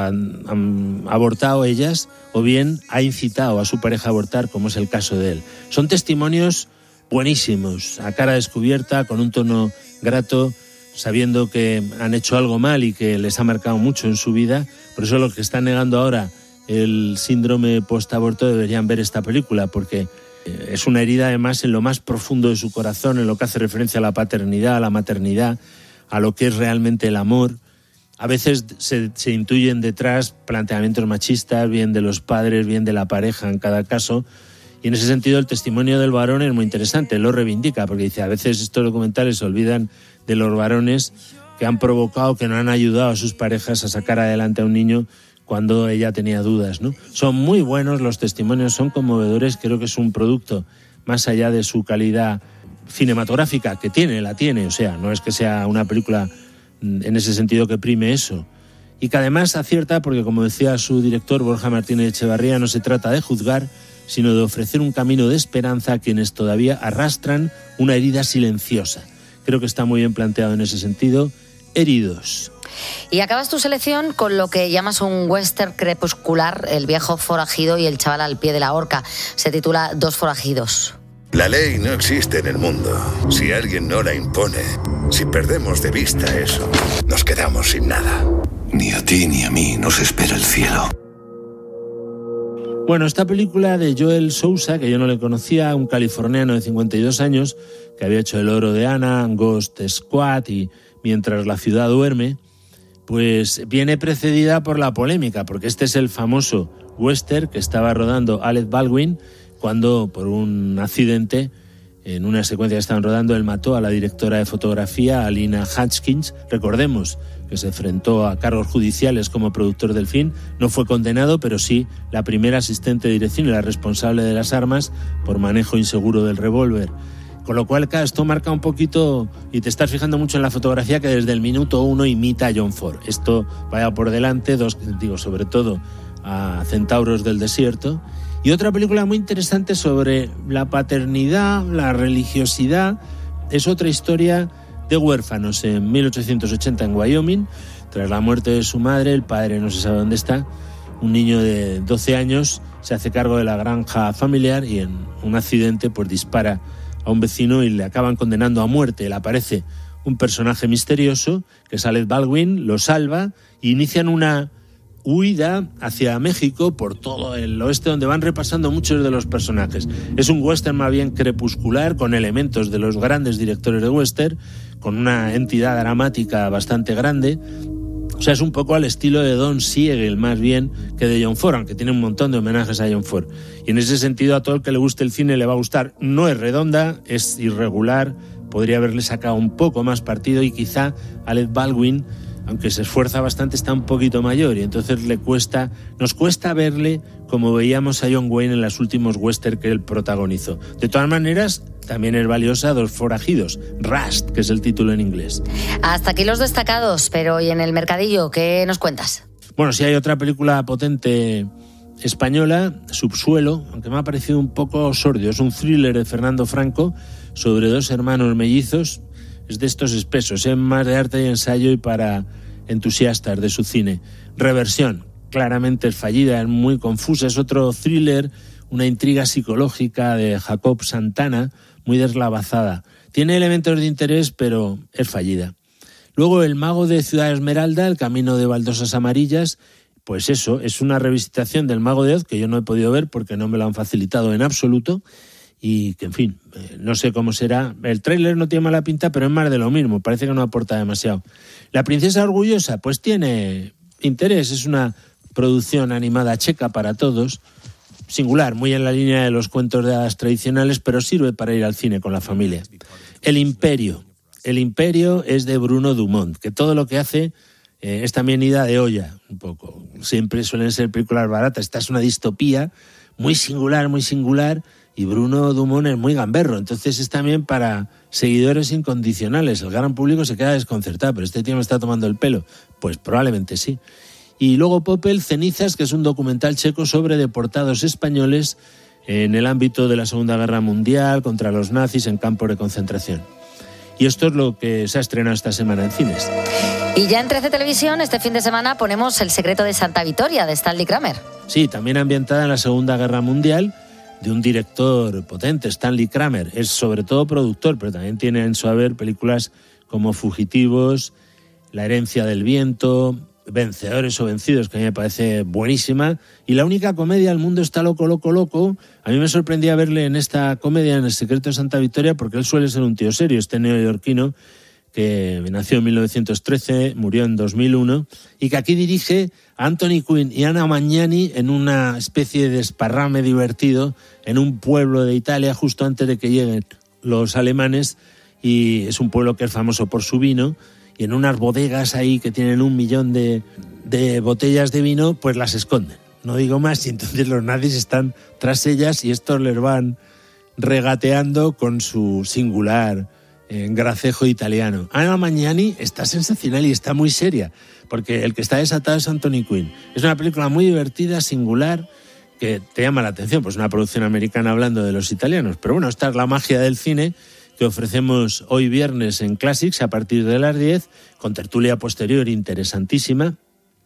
han abortado ellas, o bien ha incitado a su pareja a abortar, como es el caso de él. Son testimonios buenísimos, a cara descubierta, con un tono grato, sabiendo que han hecho algo mal y que les ha marcado mucho en su vida. Por eso los que están negando ahora el síndrome postaborto deberían ver esta película, porque es una herida además en lo más profundo de su corazón, en lo que hace referencia a la paternidad, a la maternidad, a lo que es realmente el amor. A veces se intuyen detrás planteamientos machistas, bien de los padres, bien de la pareja en cada caso. Y en ese sentido el testimonio del varón es muy interesante, lo reivindica, porque dice, a veces estos documentales se olvidan de los varones que han provocado, que no han ayudado a sus parejas a sacar adelante a un niño cuando ella tenía dudas, ¿no? Son muy buenos los testimonios, son conmovedores. Creo que es un producto, más allá de su calidad cinematográfica, que la tiene, o sea, no es que sea una película en ese sentido que prime eso. Y que además acierta, porque como decía su director Borja Martínez de Echevarría, no se trata de juzgar, sino de ofrecer un camino de esperanza a quienes todavía arrastran una herida silenciosa. Creo que está muy bien planteado en ese sentido. Heridos. Y acabas tu selección con lo que llamas un western crepuscular, El viejo forajido y el chaval al pie de la horca. Se titula Dos forajidos. La ley no existe en el mundo. Si alguien no la impone, si perdemos de vista eso, nos quedamos sin nada. Ni a ti ni a mí nos espera el cielo. Bueno, esta película de Joel Sousa, que yo no le conocía, un californiano de 52 años, que había hecho El oro de Ana, Ghost Squad y Mientras la ciudad duerme, pues viene precedida por la polémica, porque este es el famoso western que estaba rodando Alec Baldwin cuando, por un accidente, en una secuencia que estaban rodando, él mató a la directora de fotografía, Alina Hutchins. Recordemos que se enfrentó a cargos judiciales como productor del film. No fue condenado, pero sí la primera asistente de dirección y la responsable de las armas por manejo inseguro del revólver. Con lo cual, claro, esto marca un poquito, y te estás fijando mucho en la fotografía, que desde el minuto 1 imita a John Ford. Esto vaya por delante, sobre todo a Centauros del Desierto. Y otra película muy interesante sobre la paternidad, la religiosidad, es otra historia de huérfanos. En 1880 en Wyoming, tras la muerte de su madre, el padre no se sabe dónde está, un niño de 12 años se hace cargo de la granja familiar y en un accidente pues dispara a un vecino y le acaban condenando a muerte. Le aparece un personaje misterioso, que es Alec Baldwin, lo salva e inician una huida hacia México por todo el oeste, donde van repasando muchos de los personajes. Es un western más bien crepuscular, con elementos de los grandes directores de western, con una entidad dramática bastante grande. O sea, es un poco al estilo de Don Siegel más bien que de John Ford, aunque tiene un montón de homenajes a John Ford. Y en ese sentido, a todo el que le guste el cine le va a gustar. No es redonda, es irregular, podría haberle sacado un poco más partido, y quizá Alec Baldwin, aunque se esfuerza bastante, está un poquito mayor, y entonces nos cuesta verle como veíamos a John Wayne en los últimos western que él protagonizó. De todas maneras, también es valiosa Dos forajidos, Rust, que es el título en inglés. Hasta aquí los destacados, pero ¿y en el mercadillo qué nos cuentas? Bueno, si hay otra película potente española, Subsuelo, aunque me ha parecido un poco sordio. Es un thriller de Fernando Franco sobre dos hermanos mellizos. Es de estos espesos, es más de arte y ensayo y para entusiastas de su cine. Reversión, claramente es fallida, es muy confusa. Es otro thriller, una intriga psicológica de Jacob Santana, muy deslavazada. Tiene elementos de interés, pero es fallida. Luego El mago de Ciudad Esmeralda, El camino de baldosas amarillas. Pues eso, es una revisitación del Mago de Oz, que yo no he podido ver porque no me lo han facilitado en absoluto, y que, en fin, no sé cómo será. El tráiler no tiene mala pinta, pero es más de lo mismo, parece que no aporta demasiado. La princesa orgullosa, pues tiene interés, es una producción animada checa para todos, singular, muy en la línea de los cuentos de hadas tradicionales, pero sirve para ir al cine con la familia. El Imperio es de Bruno Dumont, que todo lo que hace es también ida de olla, un poco. Siempre suelen ser películas baratas. Esta es una distopía muy singular, y Bruno Dumont es muy gamberro. Entonces es también para seguidores incondicionales. El gran público se queda desconcertado, pero este tío me está tomando el pelo. Pues probablemente sí. Y luego Popel, Cenizas, que es un documental checo sobre deportados españoles en el ámbito de la Segunda Guerra Mundial, contra los nazis en campos de concentración. Y esto es lo que se ha estrenado esta semana en cines. Y ya en 13 Televisión, este fin de semana ponemos El secreto de Santa Vitoria, de Stanley Kramer. Sí, también ambientada en la Segunda Guerra Mundial, de un director potente, Stanley Kramer. Es sobre todo productor, pero también tiene en su haber películas como Fugitivos, La herencia del viento, Vencedores o Vencidos, que a mí me parece buenísima. Y la única comedia, El mundo está loco, loco, loco. A mí me sorprendía verle en esta comedia, en El secreto de Santa Victoria, porque él suele ser un tío serio, este neoyorquino, que nació en 1913, murió en 2001, y que aquí dirige a Anthony Quinn y Anna Magnani en una especie de desparrame divertido en un pueblo de Italia justo antes de que lleguen los alemanes, y es un pueblo que es famoso por su vino, y en unas bodegas ahí que tienen 1 millón de botellas de vino, pues las esconden. No digo más, y entonces los nazis están tras ellas y estos les van regateando con su singular gracejo italiano. Anna Magnani está sensacional y está muy seria, porque el que está desatado es Anthony Quinn. Es una película muy divertida, singular, que te llama la atención, pues una producción americana hablando de los italianos. Pero bueno, esta es la magia del cine que ofrecemos hoy viernes en Classics a partir de las 10, con tertulia posterior interesantísima.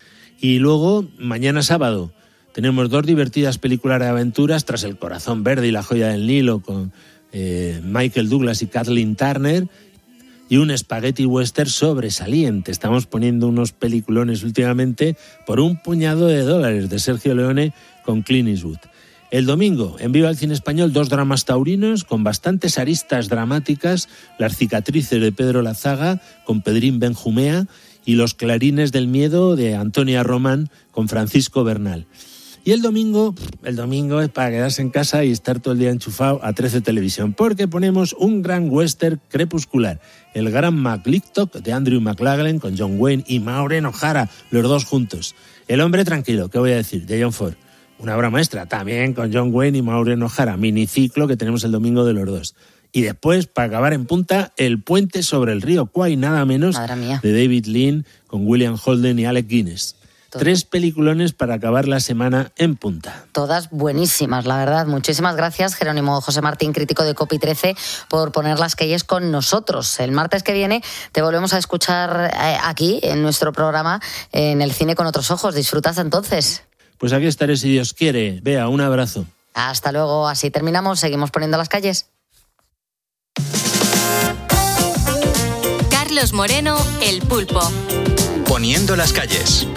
Y luego, mañana sábado, tenemos 2 divertidas películas de aventuras, Tras el corazón verde y La joya del Nilo, con Michael Douglas y Kathleen Turner, y un spaghetti western sobresaliente. Estamos poniendo unos peliculones últimamente por $1 puñado de Sergio Leone con Clint Eastwood. El domingo, en Viva el Cine Español, 2 dramas taurinos con bastantes aristas dramáticas: Las cicatrices de Pedro Lazaga con Pedrín Benjumea y Los clarines del miedo de Antonia Román con Francisco Bernal. Y el domingo es para quedarse en casa y estar todo el día enchufado a 13 Televisión, porque ponemos un gran western crepuscular, El gran McLintock, de Andrew McLaglen, con John Wayne y Maureen O'Hara, los dos juntos. El hombre tranquilo, ¿qué voy a decir?, de John Ford. Una obra maestra, también con John Wayne y Maureen O'Hara, miniciclo que tenemos el domingo de los dos. Y después, para acabar en punta, El puente sobre el río Kwai, nada menos, de David Lean, con William Holden y Alec Guinness. 3 peliculones para acabar la semana en punta. Todas buenísimas, la verdad. Muchísimas gracias, Jerónimo José Martín, crítico de Copy 13, por poner las calles con nosotros. El martes que viene te volvemos a escuchar aquí, en nuestro programa, en El Cine con Otros Ojos. ¿Disfrutas entonces? Pues aquí estaré si Dios quiere. Bea, un abrazo. Hasta luego. Así terminamos. Seguimos poniendo las calles. Carlos Moreno, El Pulpo. Poniendo las calles.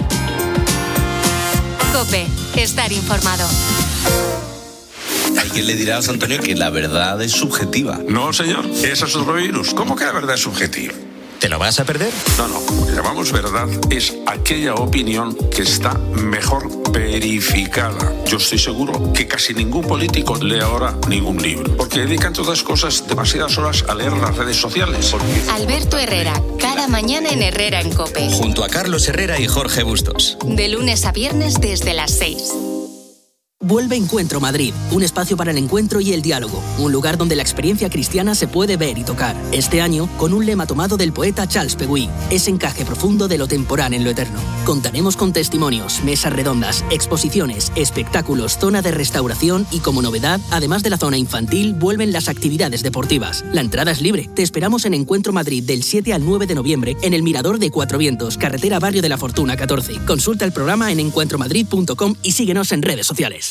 COPE, estar informado. Hay quien le dirá a José Antonio que la verdad es subjetiva. No, señor, eso es otro virus. ¿Cómo que la verdad es subjetiva? ¿Te lo vas a perder? No, lo que llamamos verdad es aquella opinión que está mejor verificada. Yo estoy seguro que casi ningún político lee ahora ningún libro, porque dedican todas cosas demasiadas horas a leer las redes sociales. Alberto Herrera, cada mañana en Herrera en COPE. Junto a Carlos Herrera y Jorge Bustos. De lunes a viernes desde las 6. Vuelve Encuentro Madrid, un espacio para el encuentro y el diálogo, un lugar donde la experiencia cristiana se puede ver y tocar. Este año, con un lema tomado del poeta Charles Peguy, ese encaje profundo de lo temporal en lo eterno. Contaremos con testimonios, mesas redondas, exposiciones, espectáculos, zona de restauración y, como novedad, además de la zona infantil, vuelven las actividades deportivas. La entrada es libre. Te esperamos en Encuentro Madrid del 7 al 9 de noviembre en el Mirador de Cuatro Vientos, carretera Barrio de la Fortuna 14. Consulta el programa en encuentromadrid.com y síguenos en redes sociales.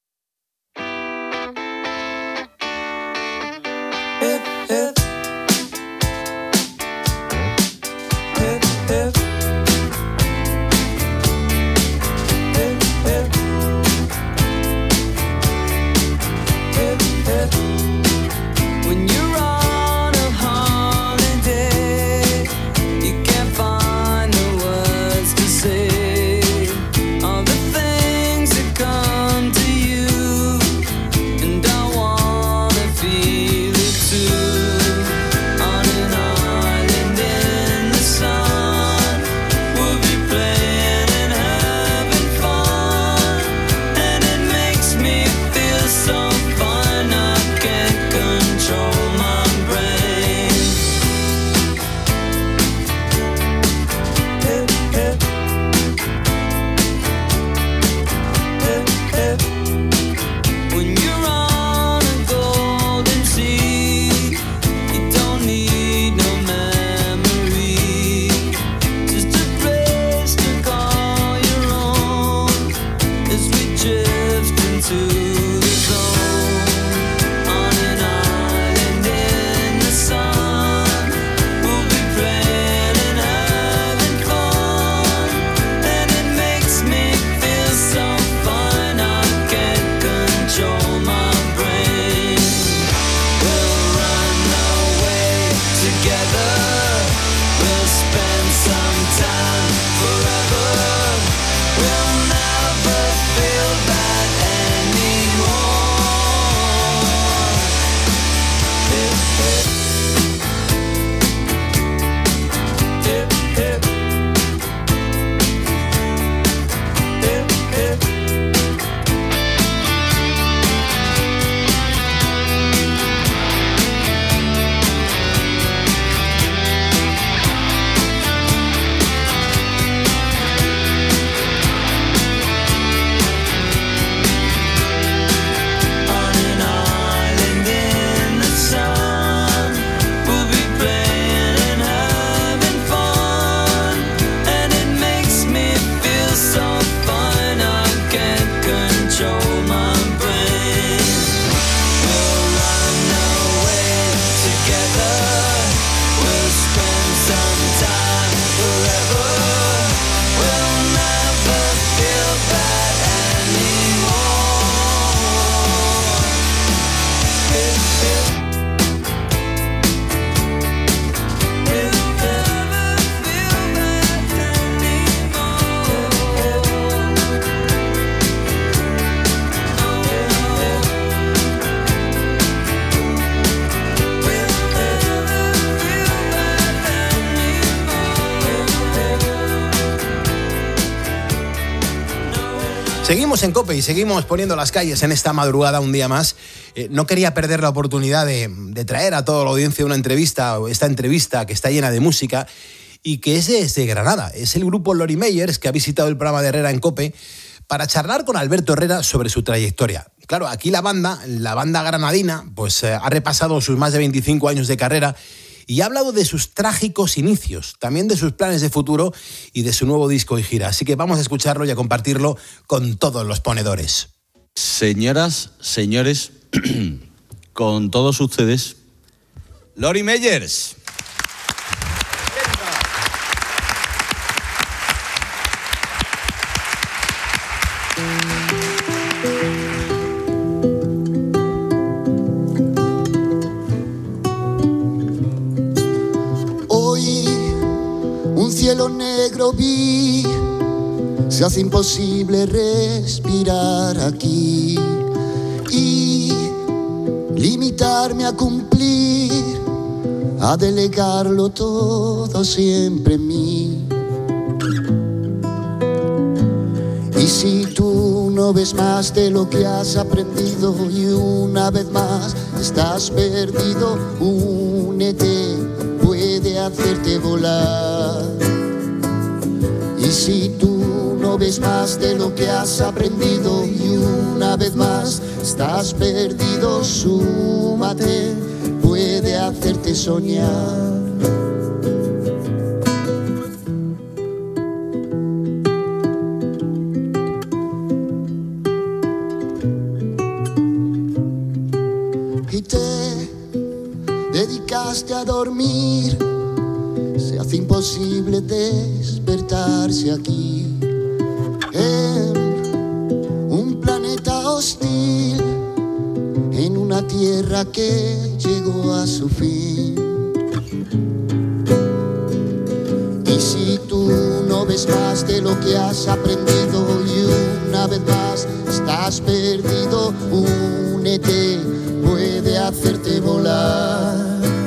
Seguimos en COPE y seguimos poniendo las calles en esta madrugada un día más. No quería perder la oportunidad de traer a toda la audiencia esta entrevista que está llena de música y que es desde Granada. Es el grupo Lori Meyers, que ha visitado el programa de Herrera en COPE para charlar con Alberto Herrera sobre su trayectoria. Claro, aquí la banda granadina, pues ha repasado sus más de 25 años de carrera y ha hablado de sus trágicos inicios, también de sus planes de futuro y de su nuevo disco y gira. Así que vamos a escucharlo y a compartirlo con todos los ponedores. Señoras, señores, con todos ustedes, Lori Meyers. Cielo negro vi, se hace imposible respirar aquí y limitarme a cumplir, a delegarlo todo siempre en mí. Y si tú no ves más de lo que has aprendido y una vez más estás perdido, únete, puede hacerte volar. Y si tú no ves más de lo que has aprendido y una vez más estás perdido, súmate, puede hacerte soñar. Y te dedicaste a dormir, se hace imposible despertarse aquí en un planeta hostil, en una tierra que llegó a su fin. Y si tú no ves más de lo que has aprendido y una vez más estás perdido, únete, puede hacerte volar.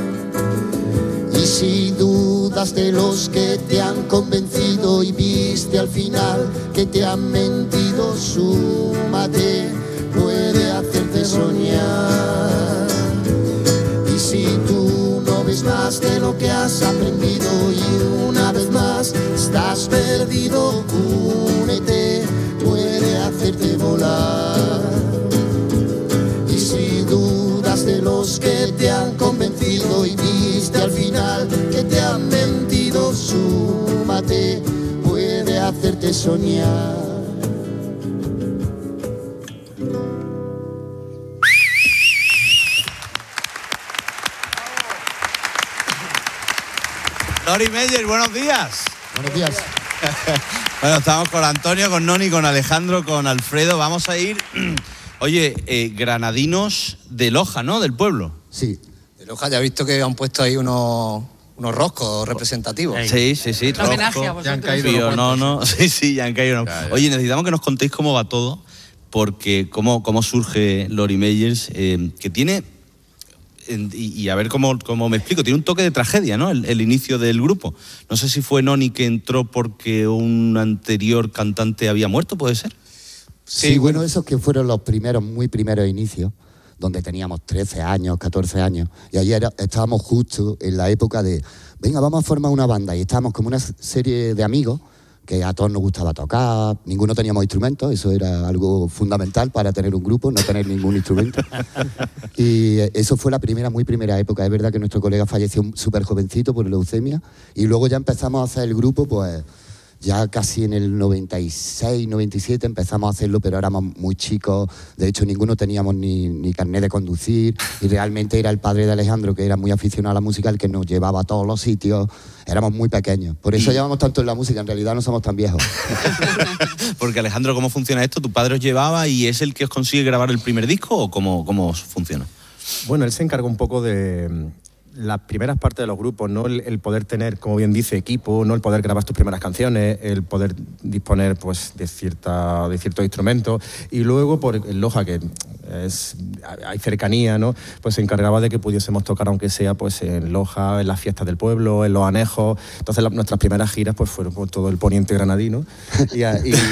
Y si dudas de los que te han convencido y viste al final que te han mentido, súmate, puede hacerte soñar. Y si tú no ves más de lo que has aprendido y una vez más estás perdido, únete, puede hacerte volar. Y si dudas de los que te han convencido y viste al final que te han mentido, súmate, puede hacerte soñar. Lori Meyers, buenos días. Buenos días. Bueno, estamos con Antonio, con Noni, con Alejandro, con Alfredo. Vamos a ir, oye, granadinos de Loja, ¿no? Del pueblo. Sí, de Loja ya he visto que han puesto ahí unos roscos representativos. Sí. Un homenaje a vosotros. Ya han caído. No. Sí, ya han caído. Ya. Oye, necesitamos que nos contéis cómo va todo, porque cómo surge Lori Meyers, que tiene, y a ver cómo me explico, tiene un toque de tragedia, ¿no? El inicio del grupo. No sé si fue Noni que entró porque un anterior cantante había muerto, ¿puede ser? Sí, bueno, esos que fueron los muy primeros inicios, donde teníamos 13 años, 14 años, y allí estábamos justo en la época de, venga, vamos a formar una banda, y estábamos como una serie de amigos que a todos nos gustaba tocar, ninguno teníamos instrumentos, eso era algo fundamental para tener un grupo, no tener ningún instrumento. Y eso fue la muy primera época. Es verdad que nuestro colega falleció súper jovencito por leucemia, y luego ya empezamos a hacer el grupo, pues ya casi en el 96, 97 empezamos a hacerlo, pero éramos muy chicos. De hecho, ninguno teníamos ni carnet de conducir, y realmente era el padre de Alejandro, que era muy aficionado a la música, el que nos llevaba a todos los sitios. Éramos muy pequeños. Por eso llevamos tanto en la música, en realidad no somos tan viejos. Porque, Alejandro, ¿cómo funciona esto? ¿Tu padre os llevaba y es el que os consigue grabar el primer disco, o cómo funciona? Bueno, él se encarga un poco de las primeras partes de los grupos, ¿no? El poder tener, como bien dice, equipo, ¿no? El poder grabar tus primeras canciones, el poder disponer, pues, de ciertos instrumentos. Y luego, por el Loja, que hay cercanía, ¿no? Pues se encargaba de que pudiésemos tocar, aunque sea, pues, en Loja, en las fiestas del pueblo, en los anejos. Entonces, nuestras primeras giras, pues, fueron por todo el poniente granadino, y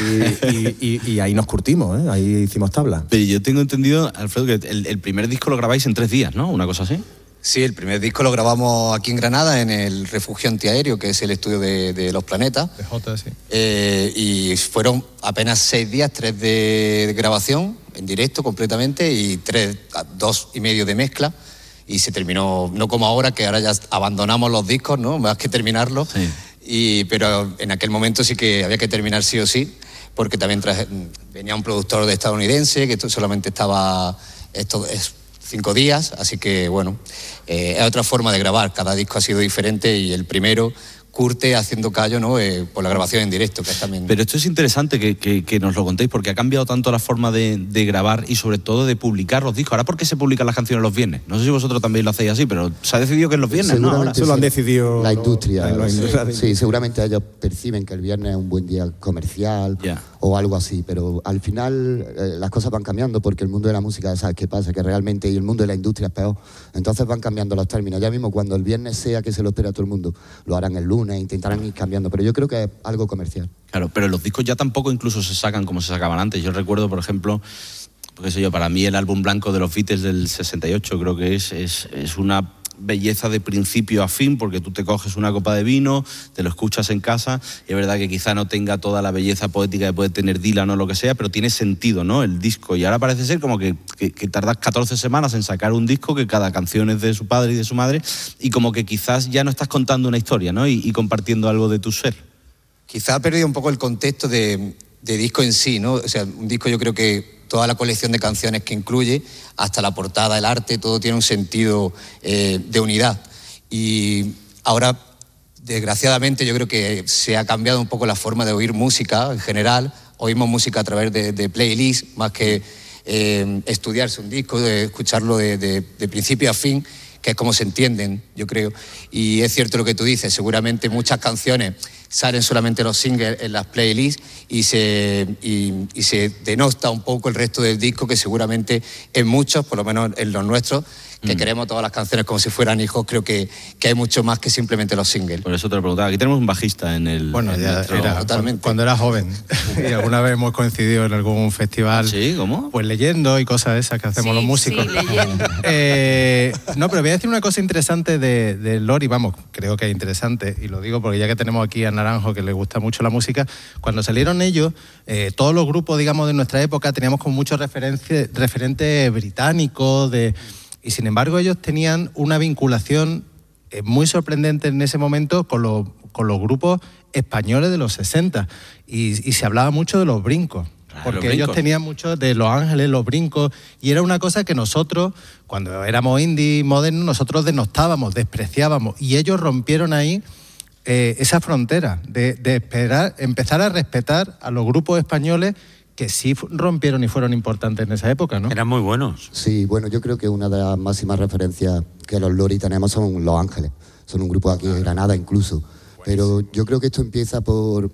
ahí nos curtimos, ¿eh? Ahí hicimos tabla. Pero yo tengo entendido, Alfredo, que el primer disco lo grabáis en 3 días, ¿no? Una cosa así. Sí, el primer disco lo grabamos aquí en Granada, en el Refugio Antiaéreo, que es el estudio de Los Planetas. De Jota, sí. Y fueron apenas 6 días, 3 de grabación en directo completamente y 2 y medio de mezcla. Y se terminó, no como ahora, que ahora ya abandonamos los discos, ¿no? Más que terminarlos. Sí. Pero en aquel momento sí que había que terminar sí o sí, porque también venía un productor estadounidense que solamente estaba 5 días, así que bueno, es otra forma de grabar. Cada disco ha sido diferente y el primero curte haciendo callo, ¿no? Por la grabación en directo, que es también... Pero esto es interesante que nos lo contéis, porque ha cambiado tanto la forma de grabar y sobre todo de publicar los discos. Ahora, ¿por qué se publican las canciones los viernes? No sé si vosotros también lo hacéis así, pero se ha decidido que es los viernes, ¿no? Ahora. Eso lo han decidido la industria. Sí, seguramente ellos perciben que el viernes es un buen día comercial o algo así, pero al final las cosas van cambiando, porque el mundo de la música, ¿sabes qué pasa? Que realmente, y el mundo de la industria es peor. Entonces van cambiando los términos. Ya mismo cuando el viernes sea que se lo espera todo el mundo, lo harán el lunes, intentarán ir cambiando, pero yo creo que es algo comercial. Claro, pero los discos ya tampoco incluso se sacan como se sacaban antes. Yo recuerdo, por ejemplo, qué sé yo, para mí el álbum blanco de los Beatles del 68 creo que es una belleza de principio a fin, porque tú te coges una copa de vino, te lo escuchas en casa, y es verdad que quizá no tenga toda la belleza poética que puede tener Dylan o lo que sea, pero tiene sentido, ¿no? El disco. Y ahora parece ser como que tardas 14 semanas en sacar un disco, que cada canción es de su padre y de su madre, y como que quizás ya no estás contando una historia, ¿no? Y compartiendo algo de tu ser. Quizá ha perdido un poco el contexto de disco en sí, ¿no? O sea, un disco, yo creo que toda la colección de canciones que incluye, hasta la portada, el arte, todo tiene un sentido de unidad. Y ahora, desgraciadamente, yo creo que se ha cambiado un poco la forma de oír música en general. Oímos música a través de playlists, más que estudiarse un disco, de escucharlo de principio a fin, que es como se entienden, yo creo. Y es cierto lo que tú dices, seguramente muchas canciones salen solamente los singles en las playlists y se denota un poco el resto del disco, que seguramente en muchos, por lo menos en los nuestros, que queremos todas las canciones como si fueran hijos, creo que hay mucho más que simplemente los singles. Por eso te lo preguntaba. Aquí tenemos un bajista en el... Bueno, en ya nuestro... era totalmente. Cuando era joven. Y alguna vez hemos coincidido en algún festival. ¿Sí? ¿Cómo? Pues leyendo y cosas esas que hacemos los músicos. Sí, leyendo. No, pero voy a decir una cosa interesante de Lori, vamos, creo que es interesante, y lo digo porque ya que tenemos aquí a Naranjo, que le gusta mucho la música, cuando salieron ellos, todos los grupos, digamos, de nuestra época, teníamos como muchos referentes británicos, y sin embargo ellos tenían una vinculación muy sorprendente en ese momento con los grupos españoles de los 60, y se hablaba mucho de los brincos. Porque ellos tenían mucho de Los Ángeles, los brincos, y era una cosa que nosotros, cuando éramos indie modernos, nosotros denostábamos, despreciábamos, y ellos rompieron ahí esa frontera de empezar a respetar a los grupos españoles que sí rompieron y fueron importantes en esa época, ¿no? Eran muy buenos. Sí, bueno, yo creo que una de las máximas referencias que los Lori tenemos son Los Ángeles. Son un grupo aquí de Granada incluso. Pero yo creo que esto empieza por...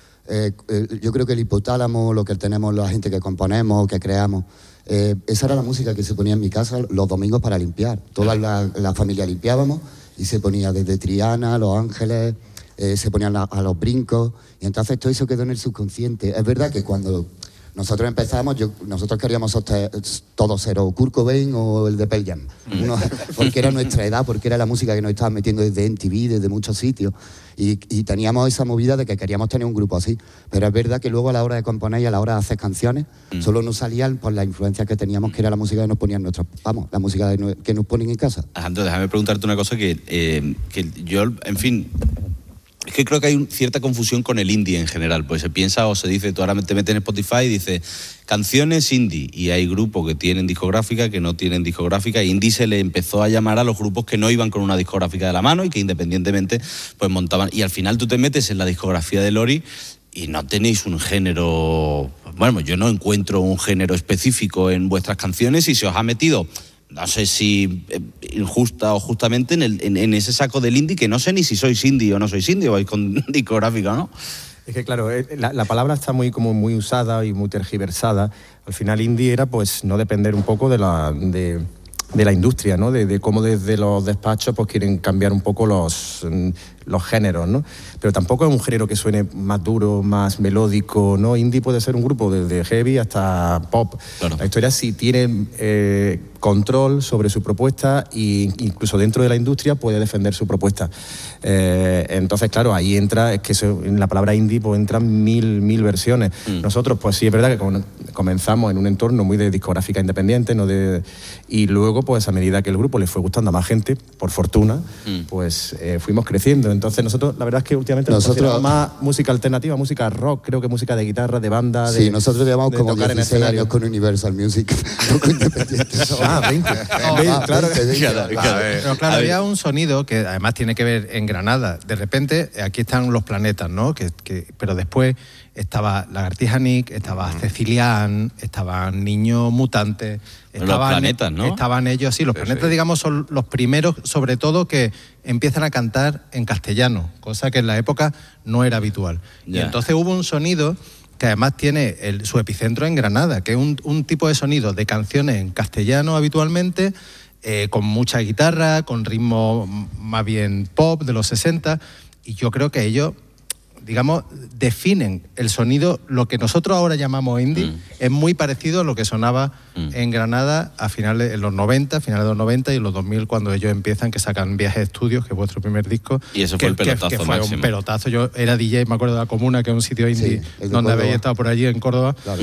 yo creo que el hipotálamo, lo que tenemos la gente que componemos, que creamos, esa era la música que se ponía en mi casa los domingos para limpiar. Toda la familia limpiábamos y se ponía desde Triana, Los Ángeles, se ponían a los brincos, y entonces todo eso quedó en el subconsciente. Es verdad que cuando nosotros empezamos, nosotros queríamos todos ser o Kurt Cobain o el de Pearl Jam, porque era nuestra edad, porque era la música que nos estaban metiendo desde MTV, desde muchos sitios, y teníamos esa movida de que queríamos tener un grupo así. Pero es verdad que luego a la hora de componer y a la hora de hacer canciones, solo nos salían por la influencia que teníamos, que era la música que nos ponían la música que nos ponen en casa. Alejandro, déjame preguntarte una cosa que yo, en fin... Es que creo que hay cierta confusión con el indie en general, pues se piensa o se dice, tú ahora te metes en Spotify y dices canciones indie, y hay grupos que tienen discográfica, que no tienen discográfica, y indie se le empezó a llamar a los grupos que no iban con una discográfica de la mano y que independientemente pues montaban, y al final tú te metes en la discografía de Lori y no tenéis un género, bueno, yo no encuentro un género específico en vuestras canciones, y se os ha metido... No sé si injusta o justamente en ese saco del indie, que no sé ni si sois indie o no sois indie, o vais con discográfica, ¿no? Es que claro, la palabra está muy usada y muy tergiversada. Al final indie era pues no depender un poco de la industria, ¿no? De cómo desde los despachos pues quieren cambiar un poco los géneros, ¿no? Pero tampoco es un género que suene más duro, más melódico, ¿no? Indie puede ser un grupo desde heavy hasta pop. Claro. La historia sí tiene control sobre su propuesta e incluso dentro de la industria puede defender su propuesta. Entonces, claro, ahí entra, es que en la palabra indie pues entran mil versiones. Nosotros, pues sí, es verdad que comenzamos en un entorno muy de discográfica independiente, ¿no? Y luego, pues a medida que el grupo le fue gustando a más gente, por fortuna, pues fuimos creciendo. Entonces nosotros, la verdad es que últimamente nos consideramos más música alternativa, música rock, creo que música de guitarra, de banda. Sí, nosotros llevamos como 16 años con Universal Music, poco independiente. 20. Claro, pero claro, había un sonido que además tiene que ver en Granada. De repente, aquí están los planetas, ¿no? Pero después estaba Lagartija Nick, estaba Cecilian, estaban Niños Mutantes. Los planetas, ¿no? Estaban ellos, sí, los planetas, digamos, son los primeros, sobre todo, que empiezan a cantar en castellano, cosa que en la época no era habitual. Y entonces hubo un sonido que además tiene su epicentro en Granada, que es un tipo de sonido de canciones en castellano habitualmente, con mucha guitarra, con ritmo más bien pop de los 60, y yo creo que ellos, digamos, definen el sonido, lo que nosotros ahora llamamos indie, es muy parecido a lo que sonaba en Granada a finales de los 90 y en los 2000, cuando ellos empiezan, que sacan Viajes de Estudios, que es vuestro primer disco. Y eso fue el pelotazo que fue máximo. Un pelotazo. Yo era DJ, me acuerdo de La Comuna, que es un sitio indie, donde habéis estado por allí en Córdoba, claro.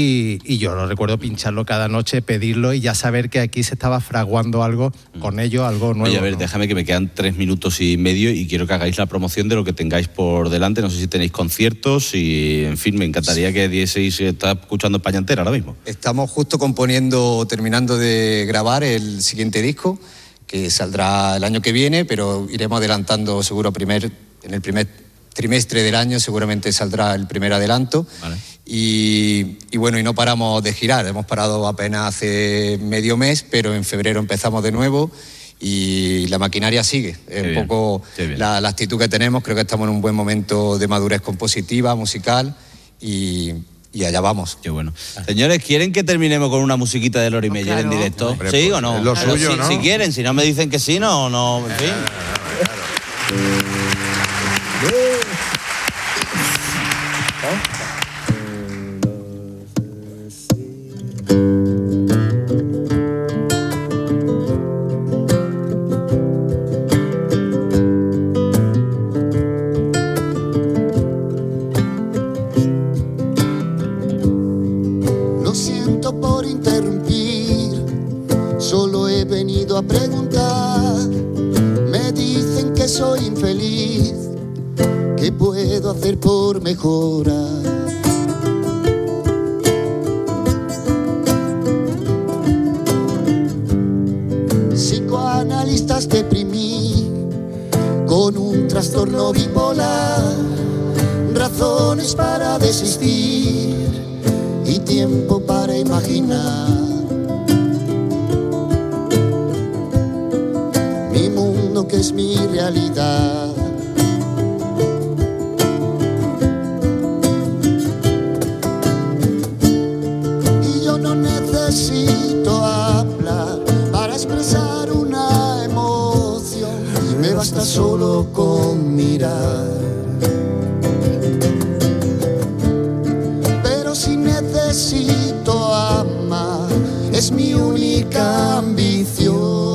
Y yo lo recuerdo pincharlo cada noche, pedirlo y ya saber que aquí se estaba fraguando algo con ellos, algo nuevo. Oye, a ver, déjame, que me quedan 3 minutos y medio y quiero que hagáis la promoción de lo que tengáis por delante. No sé si tenéis conciertos y, en fin, me encantaría que dieseis. Está escuchando España entera ahora mismo. Estamos justo terminando de grabar el siguiente disco, que saldrá el año que viene, pero iremos adelantando seguro en el primer trimestre del año, seguramente saldrá el primer adelanto. Vale. Y bueno, y no paramos de girar. Hemos parado apenas hace medio mes, pero en febrero empezamos de nuevo. Y la maquinaria sigue. Es un poco la actitud que tenemos. Creo que estamos en un buen momento de madurez compositiva, musical, y allá vamos. Qué bueno. Señores, ¿quieren que terminemos con una musiquita de Lori Meyer en directo? Hombre, ¿sí o no? Es lo suyo, ¿no? Si quieren, si no me dicen que sí, no, en fin. A preguntar, me dicen que soy infeliz, ¿qué puedo hacer por mejorar? Psicoanalistas deprimí con un trastorno bipolar, razones para desistir y tiempo para imaginar. Que es mi realidad. Y yo no necesito hablar para expresar una emoción, me basta solo con mirar. Pero si necesito amar, es mi única ambición.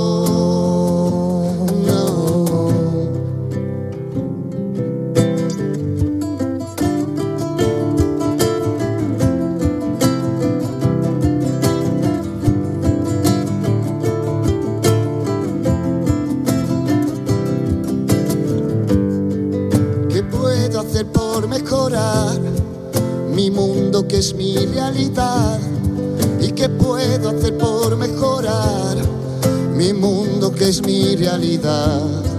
Mi mundo que es mi realidad, y qué puedo hacer por mejorar mi mundo que es mi realidad.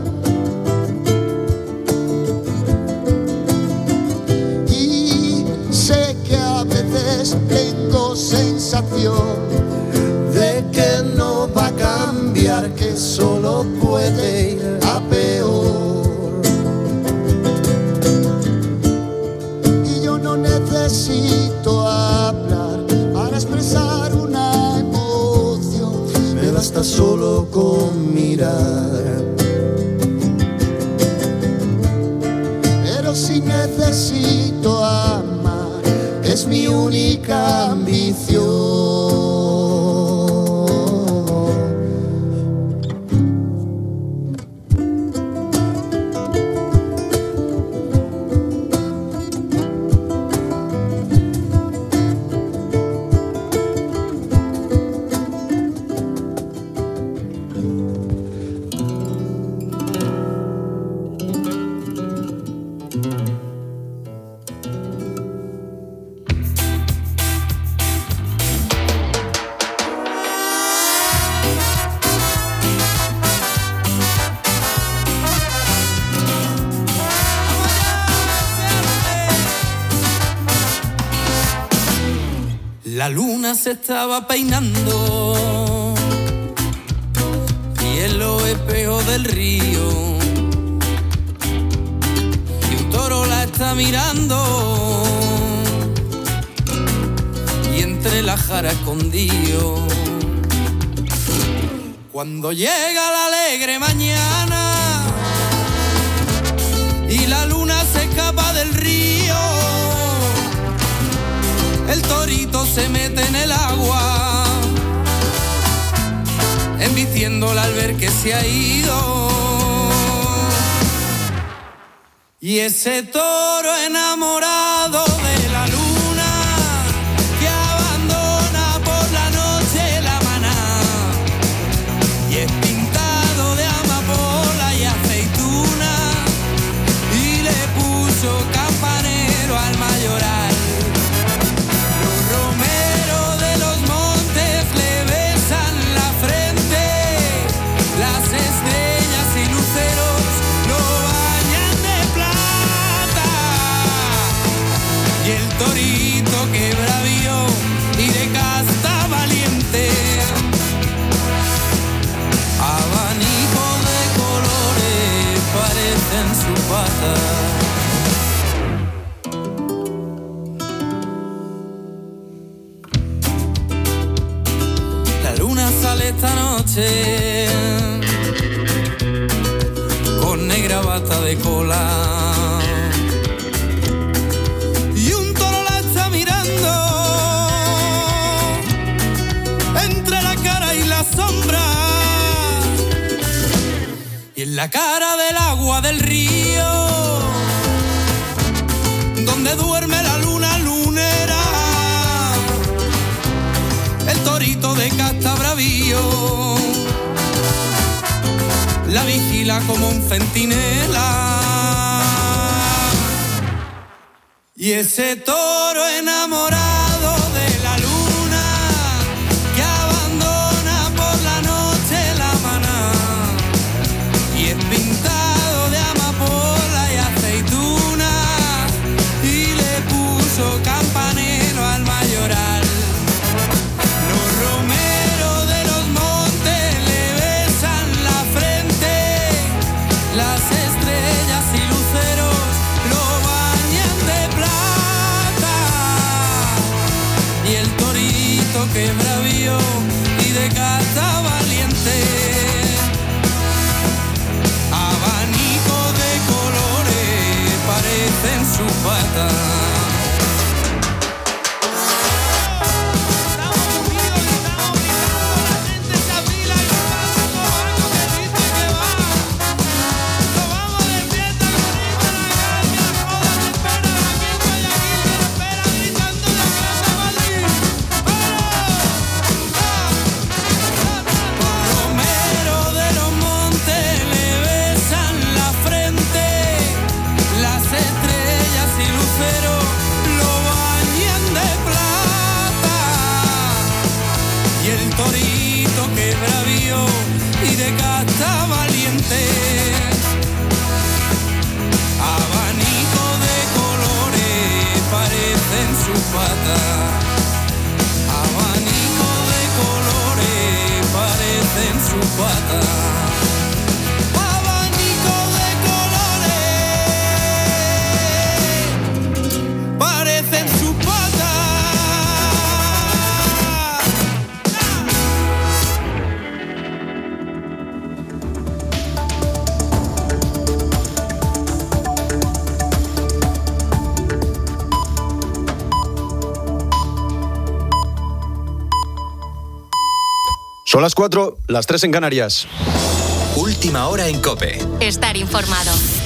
Y sé que a veces tengo sensación de que no va a cambiar, que solo puede ir a peor. Necesito hablar para expresar una emoción, me basta solo si necesito amar, es mi única ambición. La luna se estaba peinando y en los espejos del río, y un toro la está mirando y entre la jara escondido. Cuando llega la alegre mañana y la luna se escapa del río, el torito se mete en el agua, embistiéndola al ver que se ha ido. Y ese toro enamorado de la luna, que abandona por la noche la maná, y es pintado de amapola y aceituna, y le puso campanero al mayoral. Torito que bravío y de casta valiente, abanico de colores parecen su pata. La luna sale esta noche con negra bata de cola, sombra, y en la cara del agua del río, donde duerme la luna lunera, el torito de casta bravío la vigila como un centinela. Y ese toro enamorado de la luna, pintado de amapola y aceituna, y le puso campanero al mayoral. Los romeros de los montes le besan la frente, las estrellas y luceros lo bañan de plata, y el torito que bravío y de casta valiente, en su pata. Torito que bravío y de casta valiente, abanico de colores parecen su pata, abanico de colores parecen su pata. Abanico de colores parecen su pata. Son las 4, las 3 en Canarias. Última hora en COPE. Estar informado.